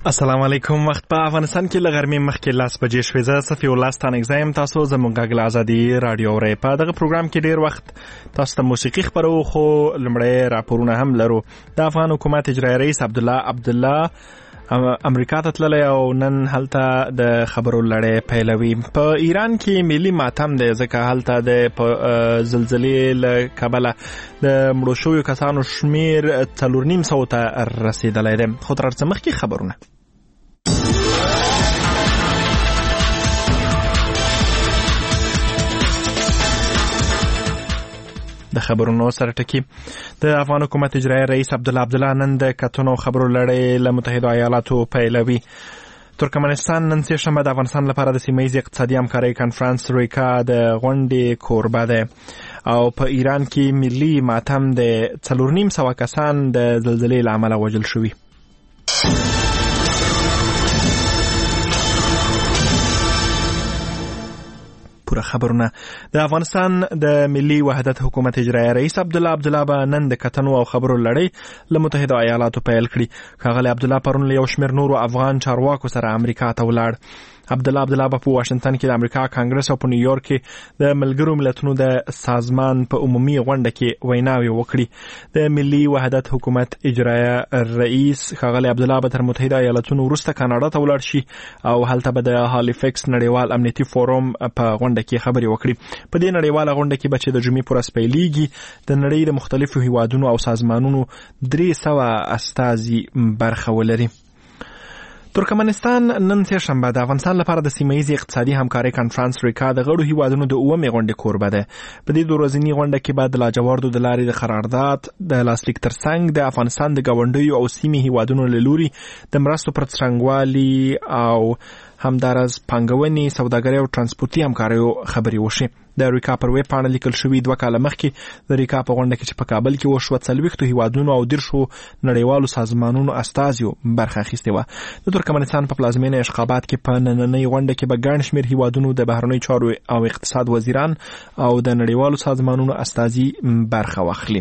السلام علیکم. وخت په افغانستان کې لغرمې مخکې 10 بجې شوې. زه صفي الله ستانګزایم. تاسو زموږ غږ ازادي رادیو اورئ. په دغه پروګرام کې ډیر وخت تاسو ته موسیقي خبرو، خو لمړی راپورونه هم لرو. د افغان حکومت اجرایي رئیس عبدالله امریکا ته تللی او نن هلته د خبرو لړۍ پیلوي. په ایران کې ملي ماتم دی، ځکه هلته د زلزلې له کبله د مړو شویو کسانو شمیر 4,500 ته رسیدلی دی. خو تر هر څه مخکې خبرونه. د خبرونو سره ټکی د افغان حکومت اجرایي رئیس عبدالله نن د کتنو خبرو لړۍ له متحده ایالاتو پیلوي. ترکمنستان نن سه شنبه د افغانستان لپاره د سیمه ییز اقتصادي همکارۍ کانفرنس ریکا د غونډې کوربه ده. او په ایران کې ملي ماتم د 4,500 کسان د زلزلې له امله وژل شوي. پوره خبرونه. د افغانستان د ملي وحدت حکومت اجرایي رئیس عبدالله به نن د کتنو او خبرو لړۍ له متحده ایالاتو پیل کړي. ښاغلی عبدالله پرون له یو شمېر نورو افغان چارواکو سره امریکا ته ولاړ. عبدالله په واشنگټن کې د امریکا کانګرس او په نیویورک کې د ملګرو ملتونو د سازمان په عمومي غونډه کې ویناوې وکړي. د ملي وحدت حکومت اجرایي رئیس ښاغلی عبدالله به تر متحده ایالاتونو وروسته کاناډا ته ولاړ شي او هلته به د هالیفیکس نړیوال امنیتي فورم په غونډه کې خبرې وکړي. په دې نړیواله غونډه کې به چې د جمعې پر ورځ پیلېږي، د نړۍ د مختلفو هیوادونو او سازمانونو 300 استازي برخه ولري. ترکمنستان نن سه شنبه د افغانستان لپاره د سیمه ییز اقتصادي همکارۍ کانفرنس ریکا د غړو هیوادونو د 9مې غونډې کوربه ده. په دې ورځنی غونډه کې به د لاجوردو د لارې د قرارداد د لاسلیک ترڅنګ د افغانستان د ګاونډیو او سیمې هیوادونو له لوري د مرستو پر څرنګوالي او همدارس پانګونې، سوداګرۍ او ترانسپورتي همکاریو خبرې وشي. د ریکا پر ویب پاڼه لیکل شوی 2 کاله مخکې د ریکا په غونډه کې چې په کابل کې وشوه 40 هیوادونو او 10 نړیوالو سازمانونو استازیو برخه اخیستې وه. د ترکمنستان په پلازمینه اشخابات کې په نننۍ غونډه کې به ګڼ شمېر هیوادونو د بهرنیو چارو او اقتصاد وزیران او د نړیوالو سازمانونو استازي برخه واخلي.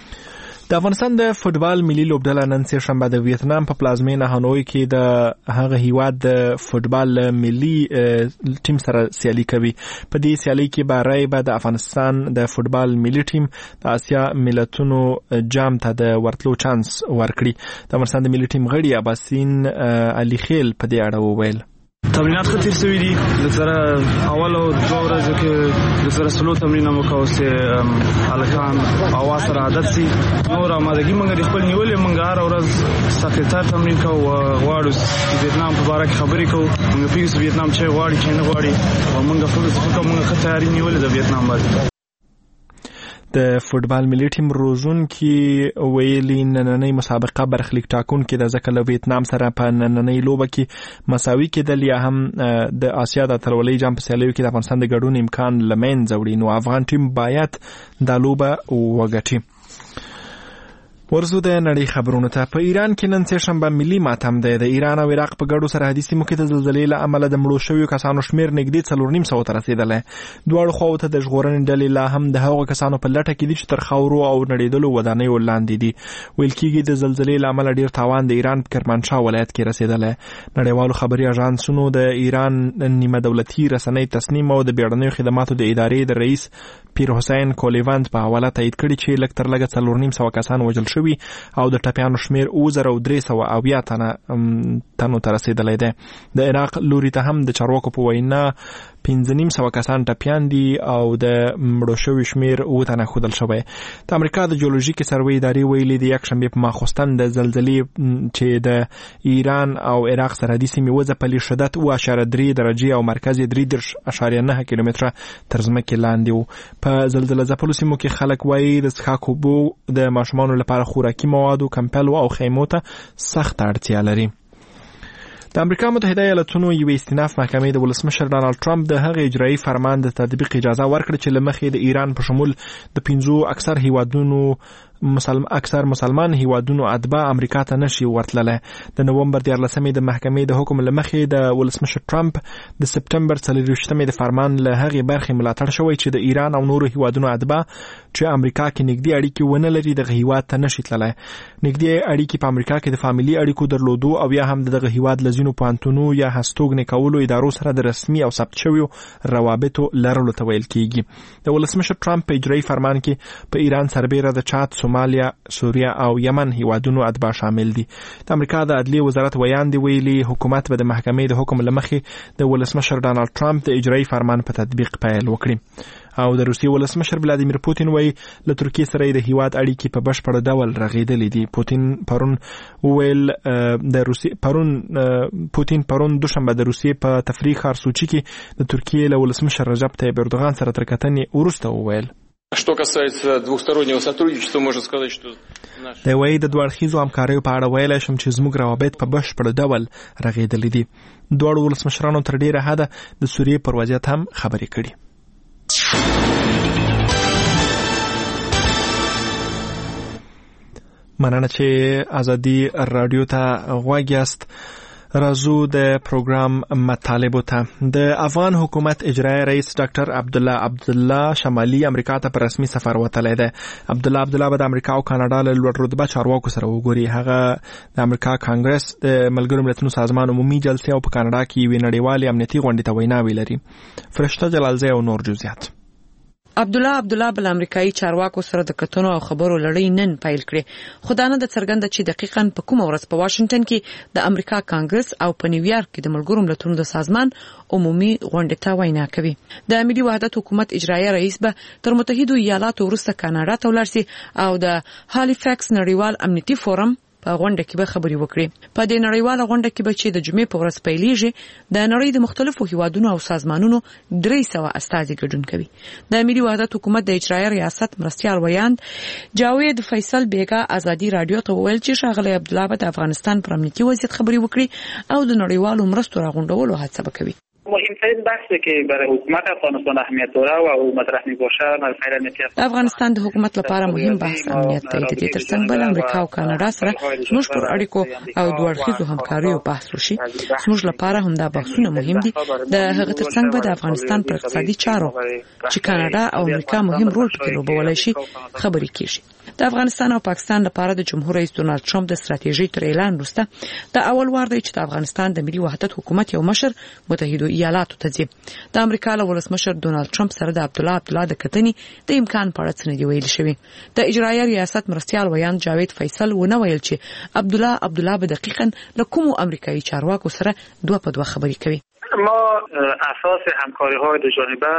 د افغانستان د فوتبال ملي لوبډله نن سه شنبه د ویتنام په پلازمینه هانوی کې د هغه هیواد د فوتبال ملي ټیم سره سیالي کوي. په دې سیالي کې به د افغانستان د فوتبال ملي ټیم د آسیا ملتونو جام ته د ورتلو چانس ورکړي. د افغانستان د ملي ټیم غړي اباسین علي خیل په دې اړه وویل: تمرینات خطیر سوي دي. د سره اول او 2 ورځې کې د سره سلو تمرین مو کوو چې هلکان او سره عادت سي. نور آمادګي موږ د خپل نیولې موږ هر ورځ سخت تمرین کوو. غواړو ویتنام په اړه خبرې کوو. موږ پیږو ویتنام چې غواړي چې نه غواړي او موږ خپل څه موږ خطرې نیولې د ویتنام باندې. د فوتبال ملي ټیم روزونکي ویلي نننۍ مسابقه برخلیک ټاکونکې ده، ځکه له ویتنام سره په نننۍ لوبه کې مساوي کېدل یا هم د آسیا د اتلولۍ جام په سیالیو کې د افغانستان د ګډون امکان له منځه وړي. نو افغان ټیم باید دا لوبه وګټي. ورزو د نړۍ خبرونه ته. په ایران کې نن سه شنبه ملي ماتم دی. د ایران او عراق په ګډو سرحدي سیمو کې د زلزلې له امله د مړو شویو کسانو شمیر نږدې 4,500 ته رسیدلی. دواړو خواو ته د ژغورنې ډلې لا هم د هغو کسانو په لټه کې دي چې تر خاورو او نړېدلو ودانیو لاندې دي. ویل کېږي د زلزلې له امله ډیر تاوان د ایران په کرمانشاه ولایت کې رسیدلی. نړیوالو خبري اژانسونو د ایران نیمه دولتي رسنۍ تصنیم او د بیړنیو خدماتو د ادارې د رئیس پیر حسین کولیوانت په حواله تایید کړي چې لږ تر لږه 4,500 کسان وژل شوي او د ټپیانو شمیر 370 تنو ته رسیدلی دی. د عراق لوري ته هم د چارواکو په وینا 5,500 کسان ټپیان دي او د مړو شویو شمیر 7 تنه ښودل شوی. د امریکا د جیولوژیکي سروې ادارې ویلي د یکشنبې په ماخوستن د زلزلې چې د ایران او عراق سرحدي سیمې وځپلې شدت 7.3 درجې او مرکز یې 3.9 کیلومتره تر ځمکې لاندې و. په زلزله ځپلو سیمو کې خلک وایي د څښاک اوبو، د ماشومانو لپاره خوراکي موادو، کمپلو او خیمو ته سخت اړتیا لري. د امریکا متحده ایالاتونو یوې استیناف محکمې د ولسمشر ډانلډ ټرمپ د هغه اجرایي فرمان د تطبیق اجازه ورکړه چې له مخې د ایران په شمول د 5 اکثر هیوادونو اکثر مسلمان هیوادونو اتباع امریکا ته نشي ورتللی. د نومبر 14 د محکمې د حکم لمخې د ولسمشر ټرمپ د سپټمبر 24 د فرمان له هغې برخې ملاتړ شوی چې د ایران او نورو هیوادونو اتباع چې امریکا کې نږدې اړیکې ونه لري دغه هیواد ته نشي تللی. نږدې اړیکې په امریکا کې د فامیلي اړیکو درلودو او یا هم دغه هیواد لزینو پوهنتونو یا هستوګنې کولو ادارو سره د رسمي او ثبت شویو روابطو لرلو ته ویل کیږي. د ولسمشر ټرمپ په اجرایي فرمان کې په ایران سربیره د چاد، سومالیا، سوریه او یمن هیوادونو اتباع شامل دي. د امریکا د عدلیې وزارت ویاندې ویلي حکومت به د محکمې د حکم لمخې د ولسمشر ډانلډ ټرمپ د اجرایي فرمان په تطبیق پیل وکړي. او د روسیې ولسمشر ولادیمیر پوتین وایي له ترکیې سره د هیواد اړیکې په بشپړ ډول رغېدلې دي. پوتین پرون دوشنبه د روسیې په تفریح ښار سوچي کې د ترکیې له ولسمشر رجب طیب اردوغان سره تر کتنې وروسته وویل. Что касается двухстороннего сотрудничества, можно сказать, что د وای د دوه اړخیزو همکاریو په اړه ویلای شم چې زموږ روابط په بشپړ ډول رغېدلې دي. دواړو ولسمشرانو تر ډیره حده د سوریې پر وضعیت هم خبرې کړي. مننه چې ازادي رادیو ته غوږ یاست. راځو د پروګرام مطالبو ته. د افغان حکومت اجرایي رئیس ډاکټر عبدالله شمالي امریکا ته په رسمي سفر وتلی دی. عبدالله به د امریکا او کاناډا له لوړ رتبه چارواکو سره وګوري. هغه د امریکا کانګرس، د ملګرو ملتونو سازمان عمومي جلسې او په کاناډا کې یوې نړیوالې امنیتي غونډې ته ویناوې لري. فرشته جلالزی او نور جزئیات. عبدالله بل امریکایي چارواکو سره د کتنو او خبرو لړۍ نن پیل کړي. خو دا نه د څرګنده چې دقیقاً په کومه ورځ په واشنگټن کې د امریکا کانګرس او په نیویارک کې د ملګرو ملتونو د سازمان عمومي غونډې ته وینا کوي. د ملي وحدت حکومت اجرایي رئیس به تر متحده ایالاتو وروسته کاناډا ته ولاړ شي او د هالیفیکس نړیوال امنیتي فورم په غونډه کې به خبري وکړي. په دې نړیواله غونډه کې به چې د جمعې په ورځ پیلېږي د نړۍ د مختلفو هیوادونو او سازمانونو 300 استازي ګډون کوي. د ملي وحدت حکومت د اجرایي ریاست مرستیال ویاند جاوید فیصل بیگا ازادي رادیو ته ویل چې ښاغلی عبدالله د افغانستان پر امنیتي وضعیت خبري وکړي او د نړیوالو مرستو راغونډولو هڅه وکړي. مهمترین بحثی که برای حکومت افغانستان اهمیت داره و مطرح میباشه مسئله امنیت افغانستان د حکومت لپاره مهم بحث امنیت دی. د دې ترڅنګ بل امریکا او کاناډا سره زموږ پر اړیکو او دوه اړخیزو همکاریو بحث وشي. زموږ لپاره هم دا بحثونه مهم دي. د هغه ترڅنګ به د افغانستان پر اقتصادي چارو چې کاناډا او امریکا مهم رول پکې لوبولی شي خبرې کیږي. د افغانستان او پاکستان لپاره د جمهور رئیس ډونالډ ټرمپ د ستراتیژۍ تر اعلان وروسته د اول وار دی چې د افغانستان د ملي وحدت حکومت یو مشر متحده ایالاتو ته ځي. د امریکا له ولسمشر ډونالډ ټرمپ سره د عبدالله د کتنې د امکان په اړه څه نه دی ویل شوی. د اجرایي ریاست مرستیال ویاند جاوید فیصل ونه ویل چې عبدالله به دقیقاً له کومو امریکایي چارواکو سره دوه په دوه خبرې کوي. ما اساس همکاری‌های دو جانبه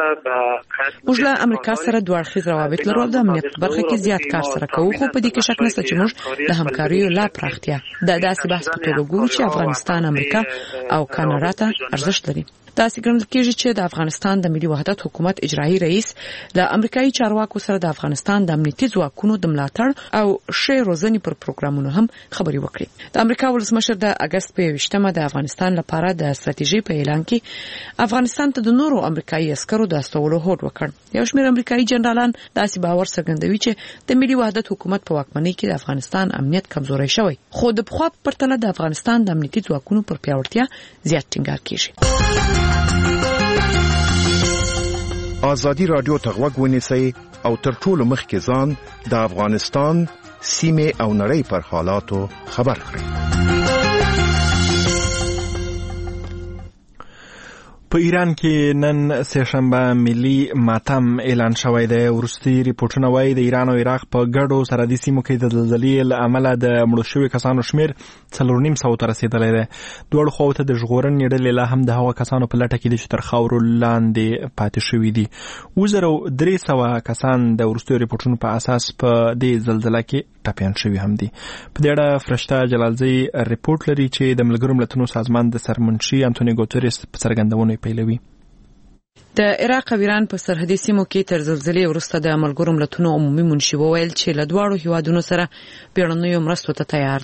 موږ له امریکا سره دوه اړخیز روابط لرو. د امنیت برخه کې زیات کار سره کوو، خو په دې کې شک نشته چې موږ د همکاریو لا پراختیا د داسې بحث په توګه ګورو چې افغانستان، امریکا او کاناډا ته ارزښت لري. داسې ګڼل کېږي چې د افغانستان د ملي وحدت حکومت اجرایي رئیس له امریکایي چارواکو سره د افغانستان د امنیتي ځواکونو د ملاتړ او ښې روزنې پر پروګرامونو هم خبرې وکړي. د امریکا ولسمشر د اگست په 21مه د افغانستان لپاره د ستراتیژۍ په اعلان کې افغانستان ته د نورو امریکایي عسکرو د استولو هوډ وکړ. یو شمېر امریکایي جنرالان داسې باور څرګندوي چې د ملي وحدت حکومت په واکمنۍ کې د افغانستان امنیت کمزوری شوی، خو د پخوا په پرتله د افغانستان د امنیتي ځواکونو پر پیاوړتیا زیات ټینګار کیږي. ازادي رادیو ته غوږ ونیسئ او تر ټولو مخکې ځان د افغانستان سیمې او نړۍ پر حالاتو خبر کړئ. په ایران کې نن سهشنبه ملي ماتم اعلان شوی دی. وروستي ریپورتونه وایي د ایران او عراق په ګډو سرحدي سیمو کې د زلزلې له امله د مړو شویو کسانو شمېر 4.5 ته رسېدلی دی. دواړو خواو ته د ژغورنې ډلې لا هم د هغو کسانو په لټه کې دي چې تر خاورو لاندې پاتې شوي دي. 2300 کسان د وروستیو ریپورتونو په اساس په دې زلزله کې ټپیان شوي هم دي. په دې اړه فرشته جلالزی ریپورت لري چې د ملګرو ملتونو سازمان د سرمنشي انټونیو ګوتریس په څرګندونو پیلوي. د عراق او ایران په سرحدي سیمو کې تر زلزلې وروسته د ملګرو ملتونو عمومي منشي وویل چې له دواړو هیوادونو سره بیړنیو مرستو ته تیار دي.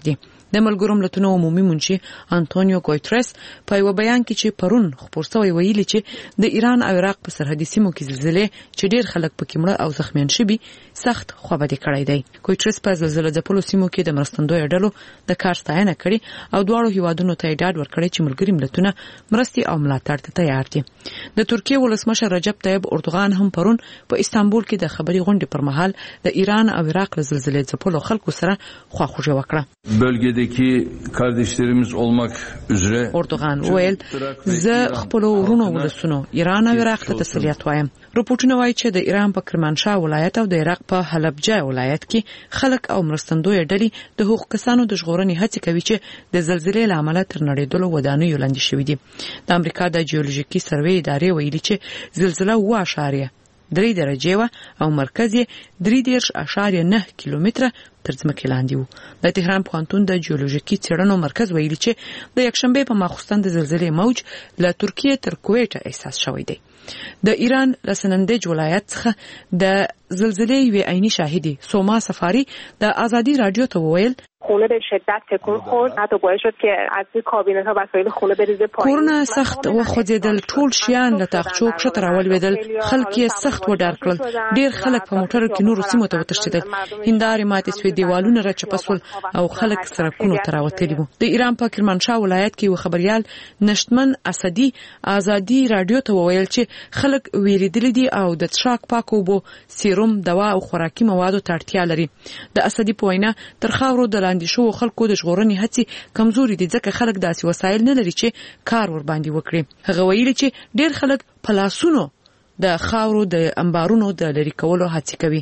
د ملګرو ملتونو عمومي منشي انټونیو ګوتریس په یو بیان کې چې پرون خبر شوی ویلي چې د ایران او عراق په سرحدي سیمو کې زلزلې چې ډیر خلک پکې مړه او زخمیان شوي سخت خوابدي کړی دی. ګوتریس په زلزلې ځپلو سیمو کې د مرستندوی ډلو د کار ستاینه کړې او دواړو هیوادونو ته ډاډ ورکړی چې ملګري ملتونه مرستي او ملاتړ ته تیار دي. د ترکیه ولسمشر رجب طیب اردوغان هم پرون په استانبول کې د خبري غونډې پر مهال د ایران او عراق زلزلې ځپلو خلکو سره خواخوږي وکړه. Bölgedeki kardeşlerimiz olmak üzere اردوغان ویل زه خپل ورونو ولسونو ایران او عراق ته تسلیت وایم. رپورټونه وایي چې د ایران په کرمانشاه ولایت او د عراق په حلبجه ولایت کې خلک او مرستندوی ډلې د حقوق کسانو د ژغورنې هڅې کوي چې د زلزلې له امله تر نړیدلو ودانیو لاندې شوي دي. د امریکا د جیولوژیکي سروې ادارې ویلي چې زلزله 3 درجې و او مرکز یې 3.9 کیلومتره تر ځمکې لاندې و. د تهران پوهنتون د جیولوژیکي څېړنو مرکز ویلي چې د یکشنبه په ماخوستن د زلزلې موج له ترکیه تر کویټه احساس شوی دی. د ایران لسنندج ولایت څخه د زلزلې یو عیني شاهدی سوما سفاری د آزادی رادیو ته وویل خونه به شدت تکون خورد حتی باعث شد که از کابینت ها وسایل خونه بریزه پایین. کورونه سخت وخوځیدل، ټول شیان له تاخچو کښته راولوېدل، خلک یې سخت وډار کړل. ډیر خلک په موټرو کې نورو سیمو ته وتښتېدل، هندارې ماتې سوې، دیوالونه راچپه سول او خلک سړکونو ته راوتلي وو. د ایران په کرمانشاه ولایت کې یو خبريال نشتمن اسدي آزادی رادیو ته وویل چې خلک ویریدل دي او د څښاک پاکو اوبو، سیروم، دوا او خوراکي موادو ته اړتیا لري. د اسدي په وینا تر خاورو د لاندې شو خلکو د ژغورنې هڅې کمزوري دي ځکه خلک داسې وسایل نه لري چې کار ور باندې وکړي. هغه ویلي چې ډیر خلک په لاسونو د خاورو د انبارونو د لرې کولو هڅې کوي.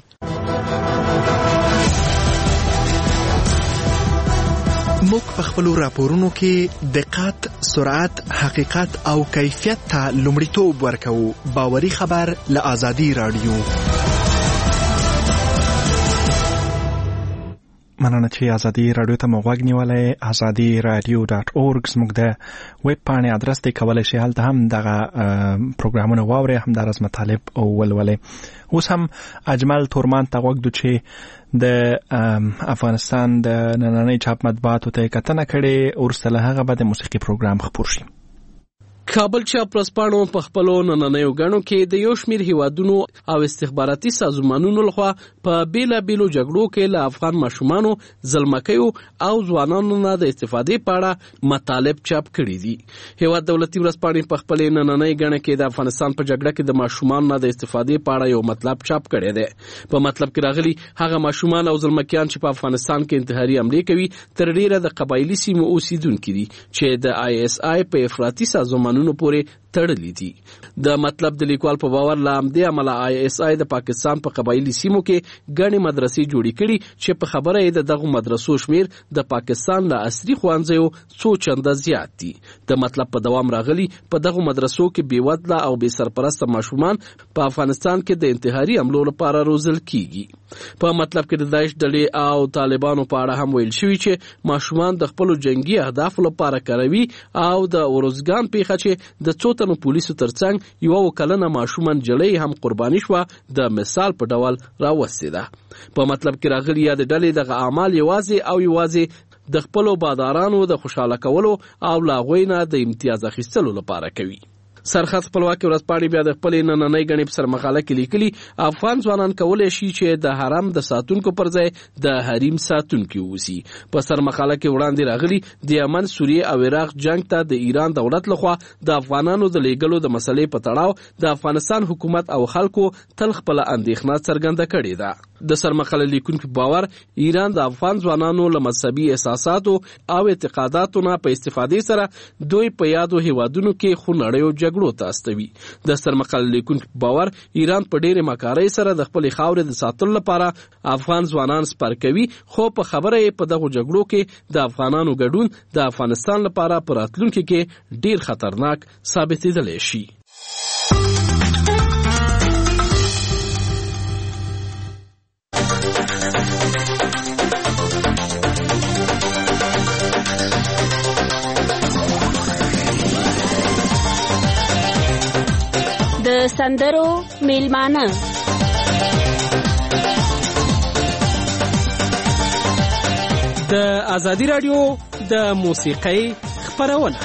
موږ په خپل راپورونو کې دقت، سرعت، حقیقت او کیفیت ته لومړیتوب ورکوو. باوري خبر له آزادی رادیو. مننه چې آزادی رادیو ته موږ نیولای. azadiradio.org زموږ د ویب پاڼې ادرس دی، کولای شئ هلته هم دغه پروګرامونه واورئ، هم د مطالب او ولولئ. اوس هم اجمل تورمان ته غوږ دو چې د افغانستان د نننۍ چاپ مطبوعاتو ته کتنه کړې، وروسته له هغه به د موسیقي پروګرام خپور شي. کابل چاپ ورځپاڼو په خپلو نننیو غاڼو کې د یو شمېر هیوادونو او استخباراتي سازمانونو لخوا په بیلابیلو جګړو کې له افغان ماشومانو، زلمکیو او ځوانانو نه د استفادې په اړه مطالب چاپ کړي دي. هیواد دولتي ورځپاڼې په خپلې نننۍ غاڼه کې د افغانستان په جګړه کې د ماشومانو نه د استفادې په اړه یو مطلب چاپ کړی دی. په مطلب کې راغلي هغه ماشومان او زلمکیان چې په افغانستان کې انتحاري حملې کوي تر ډیره د قبایلي سیمو اوسیدونکي دي چې د ISI په افراطي سازمانونو پورې تړلې دي. د مطلب د لیکوال په باور لا هم د عمله ISI د پاکستان په قبایلی سیمو کې غني مدرسې جوړې کړي چې په خبره یې دغه مدرسو شمیر د پاکستان له عصري خوانځیو څو چنده زیات دي. د مطلب په دوام راغلي په دغه مدرسو کې بیوزله او بې سرپرسته ماشومان په افغانستان کې د انتحاري حملو لپاره روزل کیږي. په مطلب کې د داعش ډلې او طالبانو په اړه هم ویل شوی چې ماشومان د خپل جنگي اهدافو لپاره کاروي او د ورزګان پیښه چې د څو تنو پولیسو ترڅنګ یو وکلنه ماشومان جلې هم قرباني شو د مثال په ډول راوستي ده. په مطلب کې راغلي یا د ډلې دغه اعمال یوازې د خپل بادارانو د خوشاله کولو او لاغوینه د امتیاز اخیستلو لپاره کوي. سرخط خپلواکي ورځپاڼې بیا د خپل نننۍ غنې په سر مقاله کې لیکلي افغان ځوانان کولای شي چې د حرم د ساتونکو پر ځای د حریم ساتونکي ووسی. په سر مقاله کې وړاندې راغلي د یمن، سوریه او عراق جنگ ته د ایران دولت لخوا د افغانانو د لیږلو د مسلې په تړاو د افغانستان حکومت او خلکو تل خپل اندېښنه څرګنده کړې ده. د سر مقاله لیکونکو باور ایران د افغان ځوانانو له مذهبي احساساتو او اعتقاداتو نه په استفادې سره دوی په یادو هیوادونو کې خونړیو جګړو ته استوي. د سر مقاله لیکونکو باور ایران په ډېرې مکارۍ سره د خپل خاورې د ساتلو لپاره افغان ځوانان سپر کوي، خو په خبره یې په دغه جګړو کې د افغانانو ګډون د افغانستان لپاره په راتلونکي کې ډېر خطرناک ثابتېدلی شي. د سندرو میلمانه د ازادي رادیو د موسیقۍ خپرونه.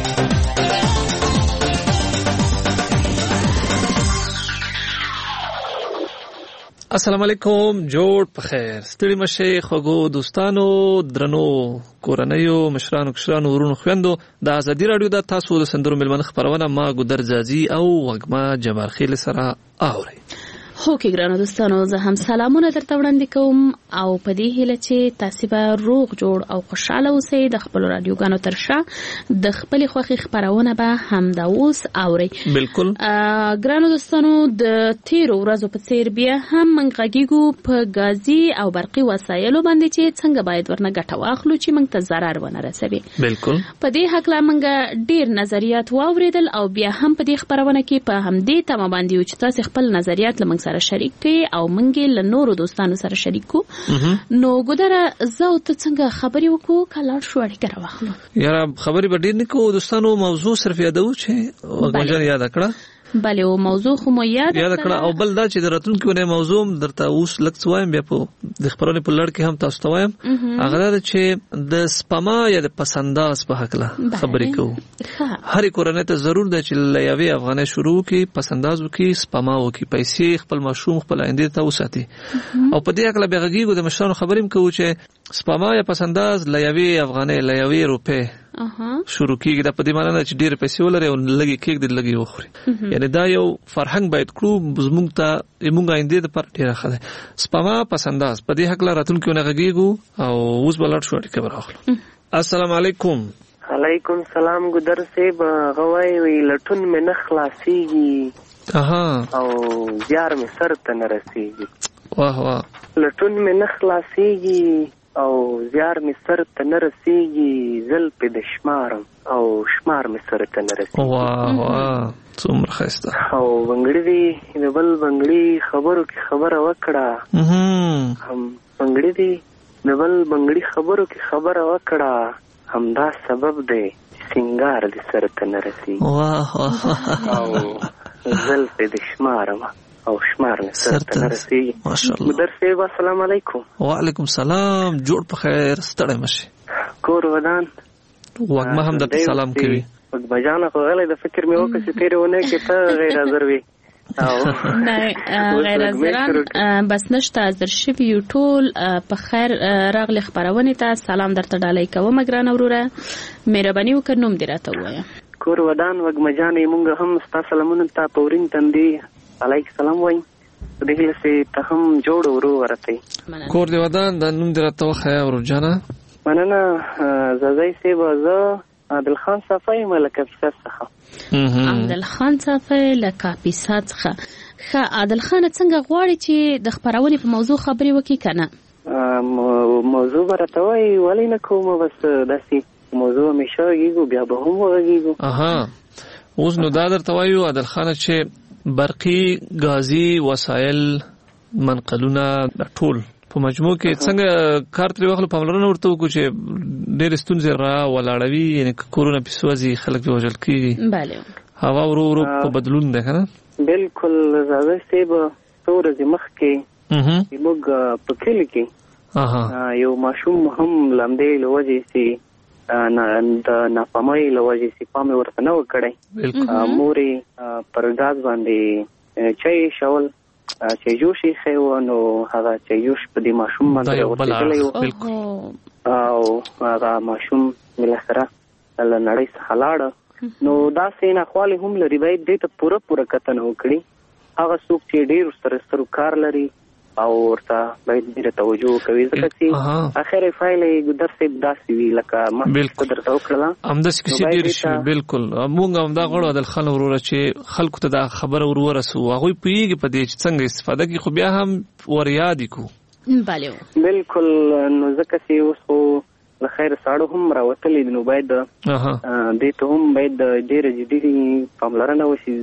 السلام علیکم، جوړ په خیر، ستړي مشه خوږو دوستانو، درنو کورنیو، مشرانو، کشرانو، ورونو، خويندو، د ازادي رادیو د تاسو د سندرو ملمن خبرونه ما ګودر زازي او وګما جبار خیل سره اوري. هو کې ګرانو دوستانو، زه هم سلامونه درته وړاندې کوم او په دې هیله چې تاسو به روغ جوړ او خوشاله اوسئ. د خپل رادیوګانو تر شا د خپل خوخي خبرونه به هم دا اوس اوري. بالکل ګرانو دوستانو، د تیرو ورځو په څیر بیا هم موږ غږیږو په غازي او برقي وسایلو باندې چې څنګه باید ورنه ګټه واخلو چې موږ ته ضرر ونه رسوي. بالکل په دې حق لا موږ ډیر نظریات واوریدل او بیا هم په دې خبرونه کې په همدې تمه باندې یو چې تاسو خپل نظریات لمن سره شریک کړئ او موږ له نورو دوستانو سره شریک کو. نو ګودره زه ته څنګه خبرې وکړو کله شو اړیکه راوخلو؟ یاره خبرې به ډیر نکو دوستانو، موضوع صرف یادو چې وګورئ یاد کړه. بله او موضوع خو مو یاد کړه او بل دا چې دراتونکو نه موضوع درته اوس لکه وایم بیا په د خبرونې په لړ کې هم تاسو ته وایم. هغه دا چې د سپما یا د پسنداز په حق له خبرې کوو. هر کورنۍ ته ضرور ده چې لایوي افغاني شروع کی پسنداز وکي، سپما وکي، پیسې خپل مشروم خپل آینده ته وساتي. او په دې حق له بغږیږو د مشرانو خبرې کوو چې سپما یا پسنداز لایوي افغاني لایوي روپې شروع کیږي. دا په دې معنی نه چې ډېر پیسې ولري او لګي کېږي د لګي وخوري. یعنی دا یو فرهنګ باید کړو زموږ ته موږ آینده د پر ډیره خله سپما پسنداز په دې حق لا راتونکو نه غږیږو او اوس بلټ شو اړیکه براخلو. السلام علیکم. علیکم سلام. ګدر صاحب غوای وی لټون مې نه خلاصيږي او یار مې سر ته نه رسیږي. واه واه. لټون مې نه خلاصيږي او زیار می سر ته نه رسیږي، زل په د شمارم او شمار می سر ته نه رسیږي. واه واه څومره ښایسته. او بنګړي د بل بنګړي خبرو کې خبره وکړه، هم بنګړي دی د بل بنګړي خبرو کې خبره وکړه، همدا سبب دی سنگار دې سر ته نه رسیږي. واه واه. او زل په د شمارم او شمار نه سر ته نه رسیږي. ماشاءالله. مدر صاحب السلام علیکم. وعلیکم السلام. جوړ په خیر، ستړی مشه. کور ودان وګما هم درته سلام کوي. وګما جان خو غلې د فکر مې وکړ چې تیرونه کې ته غیر حاضر وي او نه غیر حاضران بس نشته حاضر شوي یو ټول په خیر راغلي خبرونه ته سلام درته ډالۍ کوم ګران اوروره، مهرباني وکړئ نوم دې راته ووایه. کور ودان وګما جان مونږ هم ستاسو سلامونه ته پورین تندې علیک سلام وای. د دې لسه ته هم جوړ ورو ورته کور دی ودان د نوم دې راته وخیا ورو جانا. مننه زازای سیب زه عادل خان صفای ملک افسر څخه. عادل خان صفای لکه افسر څخه. ښه عادل خان څنګه غواړي چې د خبرونې په موضوع خبرې وکړي کنه؟ موضوع برته وای ولې نه کوم، بس داسې موضوع همیشه کېږو بیا به هم وږیږو. اوس نو دا درته وایو عادل خان چې برقي غازي وسایل منقلونه ټول په مجموع کې څنګه کار ترې واخلو پاملرنه ورته وکړو چې ډېرې ستونزې را ولاړوي، یعنی کورونه پې سوځي، خلک پې وژل کېږي. بله هوا ورو ورو په بدلون دی که نه؟ بلکل زاده صاحب څو ورځې مخکې موږ په کلي کې یو ماشوم هم لمدې له وجې چې د ناپامۍ له وجې چې پام یې ورته نه و کړی، مور یې پر ګاز باندې چای ایښول، چای جوش یې ایښی و، نو هغه چای جوش په دې ماشوم باندې راورسېدلی و او هغه ماشوم بالاخره له نړۍ څخه لاړه. نو داسې ناخوالې هم لري، باید دې ته پوره کتنه وکړي. هغه څوک چې ډېر سره کار لري او ورته باید ډېره توجه وکوي، ځکه چې اخر فایل یې ګدر صاحب داسې وي لکه مخکې درته وکړله همداسې کیسې ډېرې شوي. بالکل موږ همدا غواړو عادل خان وروره چې خلکو ته دا خبره ور ورسوو، هغوی پوهېږي په دې چې څنګه استفاده کړي، خو بیا هم ور یاد یې کړو. بالکل. نو ځکه چې اوس خو له خیر ساړه هم راوتلي دي، نو باید دې ته هم باید ډېره جدي پاملرنه وشي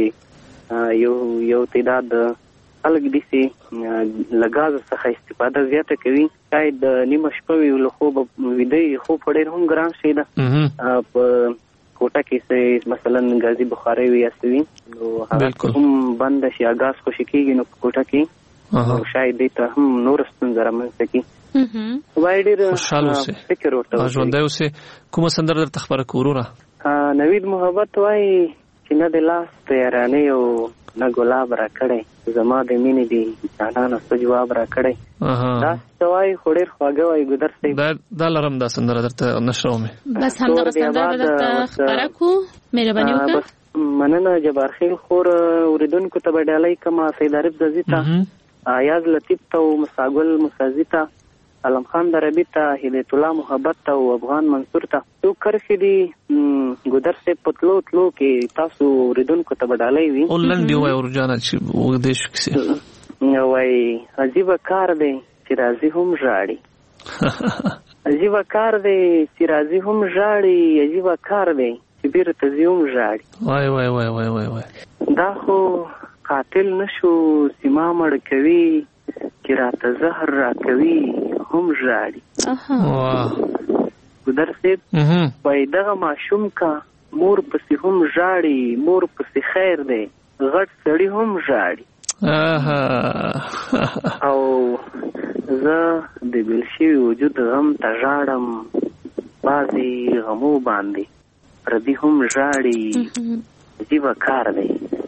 چې یو تعداد خلک داسې له ګازو څخه استفاده زیاته کوي. شاید د نیمه شپه وي له خوبه ویده خوب په ډېر هم ګران شي ده. په کوټه کې مثلا ګازي بخارۍ وي یا څه وي، نو هغه هم بنده شي، ګاز خوشې کېږي، نو په کوټه کې شاید دې ته هم نوره ستونزه رامنځته کړي. وای ډیر خوشاله اوسه فکر ورته ژوندۍ اوسه. کومه سندره درته خبره کوروره؟ نوید محبت وای چې نه د لاس تیارانه او نه ګلاب را کړي زما د مینې دی انسانانو څه جواب را کړي. دا سوای خوري خواږه وای ګدر سي دا لرم دا سندره درته نشو مې بس هم دا سندره درته خبره کو مهرباني وکړه. مننه جبار خیل خور اوریدونکو ته بدالای کما سید عارف ززیتا ایاز لطیف ته مساګل مسازیتا علم خان دربی ته هدایت الله محبت ته او افغان منصور ته تو کرخي دي ګدر سے پتلو تلو کې تاسو اوریدونکو ته بدالای وي ولندې وای ورجانه چې وګدې شو کسي وای عجیب کار دی چې راځي هم ژاړي عجیب کار دی چې راځي هم ژاړي عجیب کار دی چې بیرته زیوم ژاړي. وای وای وای وای وای وای دا خو قاتل نشو سیما مړ کوي چې راته زهر را کوي هم ژاړي. ګدر صاحب وای دغه ماشوم کا مور پسې هم ژاړي مور پسې خیر دی غټ سړی هم ژاړي. او زه د بلشي وجود غم ته ژاړم بازي غمو باندې پردي هم ژاړي عجیب کار دی.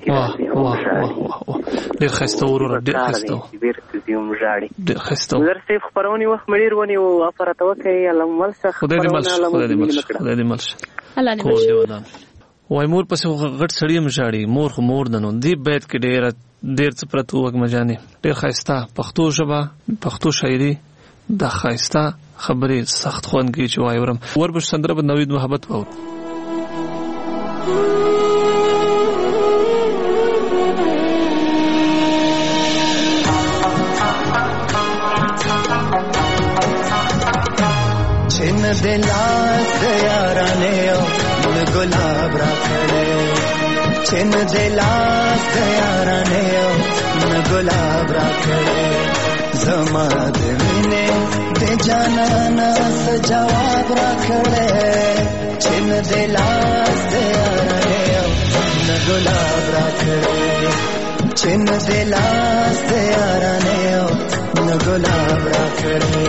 ډېر ښایسته وروره ډېر ښایسته بیرته زیوم ژاړي. ډېر ښایسته ګدر صاحب خپرونې وخت مې ډېر ونیو افره ته وکړئ علم ملسه خدای دې ملشه الله دې ملشه. وای مور پسې غټ سړی هم ژاړي مور خو مور ده نو دې بیت کې ډېر څه پرته وږمه جانې ډېر ښایسته پښتو ژبه پښتو شاعري د ښایسته خبرې سخت خوند کوي چې وای ورم وربش سندره به نوید محبت وو. छिन दिलास याराने मन गुलाब रखड़े छिन दिलास याराने मन गुलाब रखड़े जमाद मिने दे जाना ना जवाब रखड़े छिन दिलास याराने मन गुलाब रखड़े छिन दिलास याराने मन गुलाब रखड़े.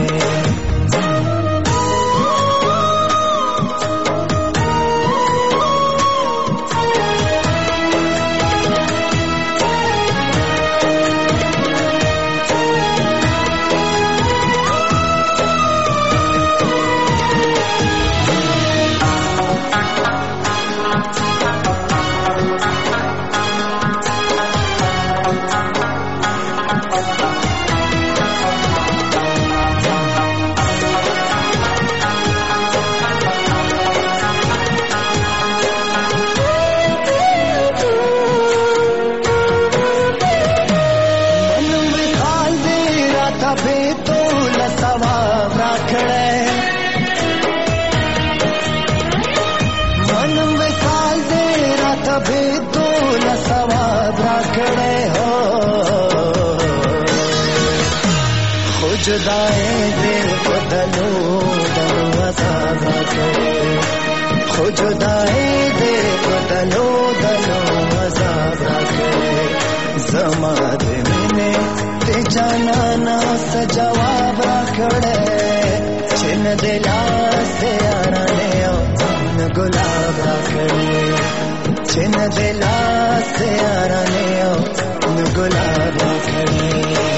जुदाए दिल को दलो दलो अज़ाब रखड़े खुजुदाए दिल को दलो दलो अज़ाब रखड़े ज़माद मिने ते जाना ना जवाब रखड़े छिन दिला से याराने न गुलाब रखड़े छिन दिला से याराने न गुलाब रखड़े.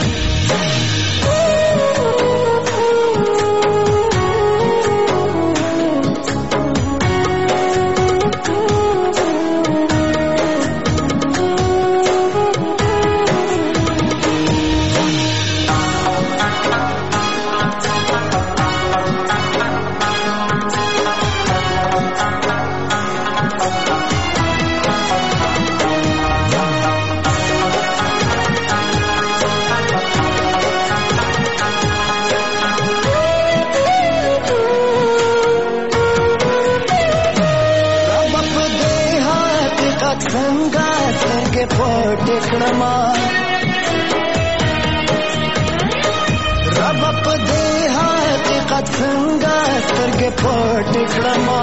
रब दे हाथ संगा सरगे पोट क्रमा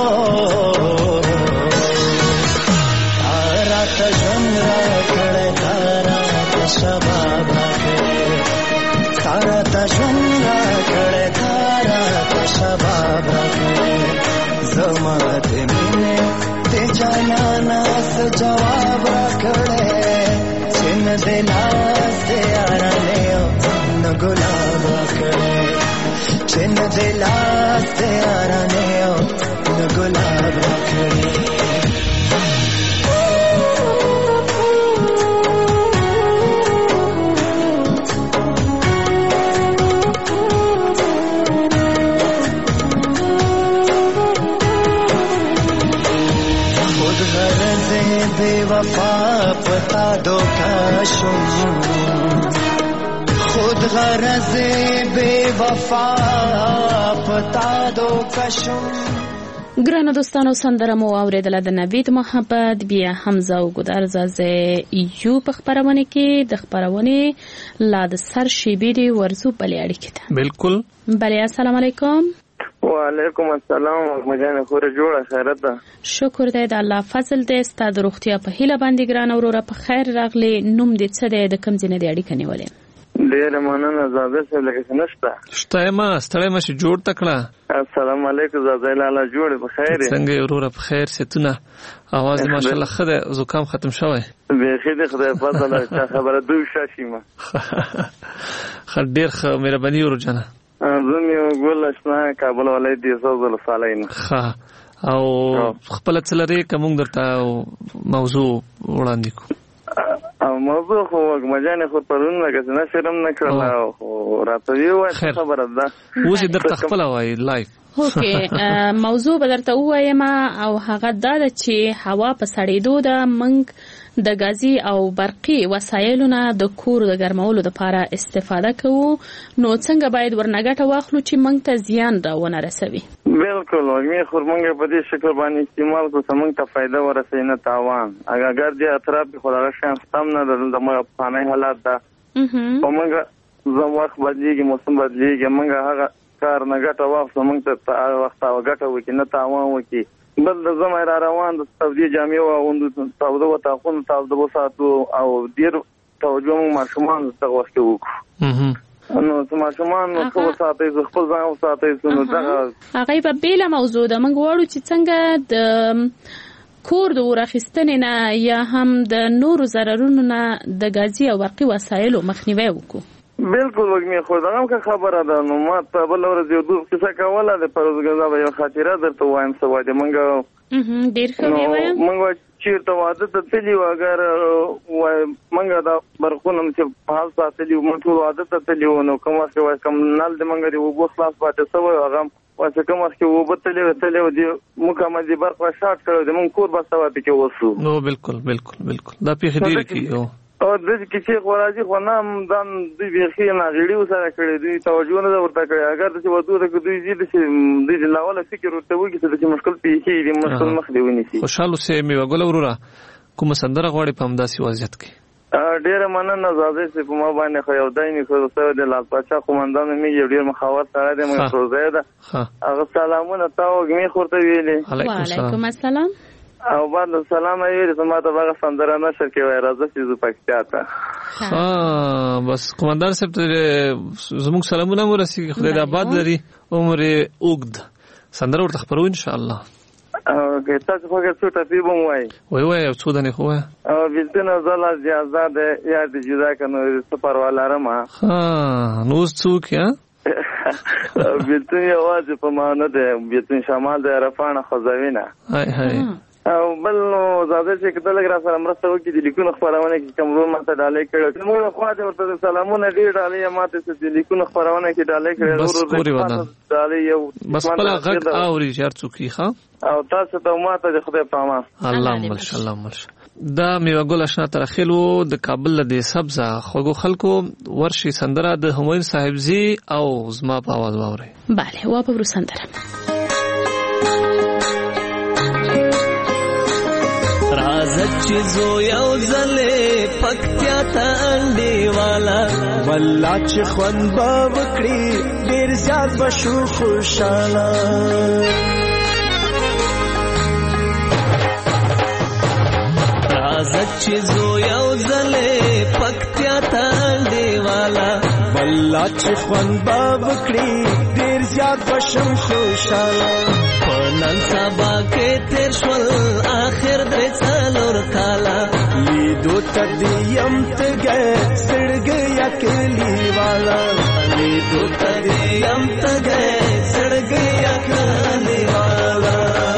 तारा तजन राखड़े तारा शबाब राखड़े تارا تا ژوند راکړې تارا تا شباب راکړې زما د مینې ته جانانا څه جواب راکړې چې نه دې لاس دې یارانې نه ګلاب راکړې چې نه دې لاس دې یارانې نه ګلاب راکړې بے وفا پتا دوکا شم خود غرض بے وفا پتا دوکا شم. ګرانو دوستانو سندره مو اوریدله د نوید محبت بیا حمزه او ګودر زازه یو په خبرونه کې د خبرونه لا د سر شیبری ورزو بلې اړیکې ده. بالکل بلې السلام علیکم. وعلیکم السلام مجانه خوره جوړه خیرت ده. شکر دی د الله فضل دی. ستاسو د روغتیا په هیله باندې ګران اوره په خیر راغلی. نوم دې څه دی د کوم ځای نه دی اړیکه نیولې؟ ډیره مننه زاده صاحب لکه نشته شته ما ستړی مشه جوړ تکړه. السلام علیکم زاده لاله جوړ په خیر څنګه اوره په خیر ستونه اواز ماشاءالله خده زکام ختم شوی به خیر خدای فضل خبره دوی شاشي ما خ ډیر خ مهرباني ورو جنا زميو ګول اسنا کابل ولای دي زول صالحین ها او خپل څلری کوم درته موضوع وړاندې کو او موضوع خو مجانه خو پرون لکه نه شرم نه کړل او راته یو خبره ده اوس درته خپل وای لایف اوکې موضوع به درته وایم او هغه دا چې هوا په سړېدو ده منګ د غازي او برقي وسایلو نه د کور د ګرمولو لپاره استفاده کوو نو څنګه باید ورنګټه واخلو چې موږ ته زیان راونه رسوي؟ بالکل موږ خورمنګ په دې شکل باندې استعمال کو څنګه ته فائدہ ورسې نه تاوان اگر دې اطراف خدای شان ستم نه د مخانه حالات ده موږ زم وخت بدلیږي موسم بدلیږي موږ هغه کار نه ګټه واخلو موږ ته وخت او ګټه وکړي نه تاوان وکړي بل د زمای را روان د توجیه جامع او اند تاوده و تاخون تاوده وساتو او ډیر توجه مو ماشومان ته وخت وکړو نو ماشومان خو ساتي خپل ځان ساتي نو دا هغه په بیل موضوع ده موږ وړو چې څنګه د کور د ورخستنې نه یا هم د نورو ضررونو نه د غازي او برقي وسایلو مخنیوي وکړو. بالکل وګمه خو دا هم خبره ده نو ما ته بل ورځ یو دوه څه کوله د پروزګزا یو خاطره درته وایم سوا دې مونږ ډیر ښه وایم مونږ چیرته واده ته تللی اگر وای مونږ دا برخونه چې په حال ساتلی مونږ ټول واده ته تللی نو کوم څه وای کوم نل دې مونږ دی وبو خلاص پاتې سوی هغه واسه کوم څه وبو تللی دی مکمل دی برخه شارټ کړو د مونږ کور بس سوا کې وسو نو بالکل دا پیښه ډیر کیو او د کیسې خورازي خو نام دان دوی بيخي نه غړي وسره کړی دوی توجه نه ورته کړی اگر چې وځو د دوی زید چې دوی لاول فکر ورته وږي چې مشکل پیښې دي مشکل مخ دی ونیسي خوشاله سه می وګول وروره کوم سندره غواړي په همداسي وضعیت کې ډیره مننه زاده چې په ما باندې خو یو دای نه خو د لال پاچا قومندان می یو ډیر مخاوت سره د مې پروزه ده هغه سلامونه تاو می خورته ویلې وعلیکم السلام او بعد سلام ایوری ته ماته هغه سندره نشر کې وای راځه چې زو پکې تا بس قومندان صاحب ته زموږ سلامونه ورسیږي خدای دې آباد لري عمر اوږد سندره ورته خبرو ان شاء الله اوکې تاسو خو څه ټاپی بم وای او څو دنه خو او بلتنه زلا زیاده یاد جدا کنه سفر والا رما نو څوک یا بلتن یواز په معنی ده بلتن شمال د عرفان خزاوینه هاي او بل نو زاده چې کله لګرا سره مرسته وکړي د لیکونو خبرونه کې کوم روم ته ډالې کړو موږ خو ته ورته سلامونه ډیر ډالې ماته چې د لیکونو خبرونه کې ډالې کړو بس پوری ودا ډالې یو بس په غږ اوري چار څوکي ښا او تاسو ته ماته د خدای پاما الله ماشاءالله دا میوه ګل آشنا ترخیلو د کابل د سبزه خوګو خلکو ورشي سندره د همایون صاحبزي او زما په आवाज واوري bale وا په ورو سندره رازت چیزو یو زله پکتیا ته انډي والا والله چې خوان با وکړي ډیر زیات بشو خوشاله رازت چیزو یو زله پکتیا ته انډي والا والله چې خوند به وکړي ډېر زیات بشم خوشاله په نن سبا کې تیر شول آخر درې څلور کاله لیدو ته دې یم تږی زړګی اکلی والا لیدو ته دې یم تږی زړګی اکلی والا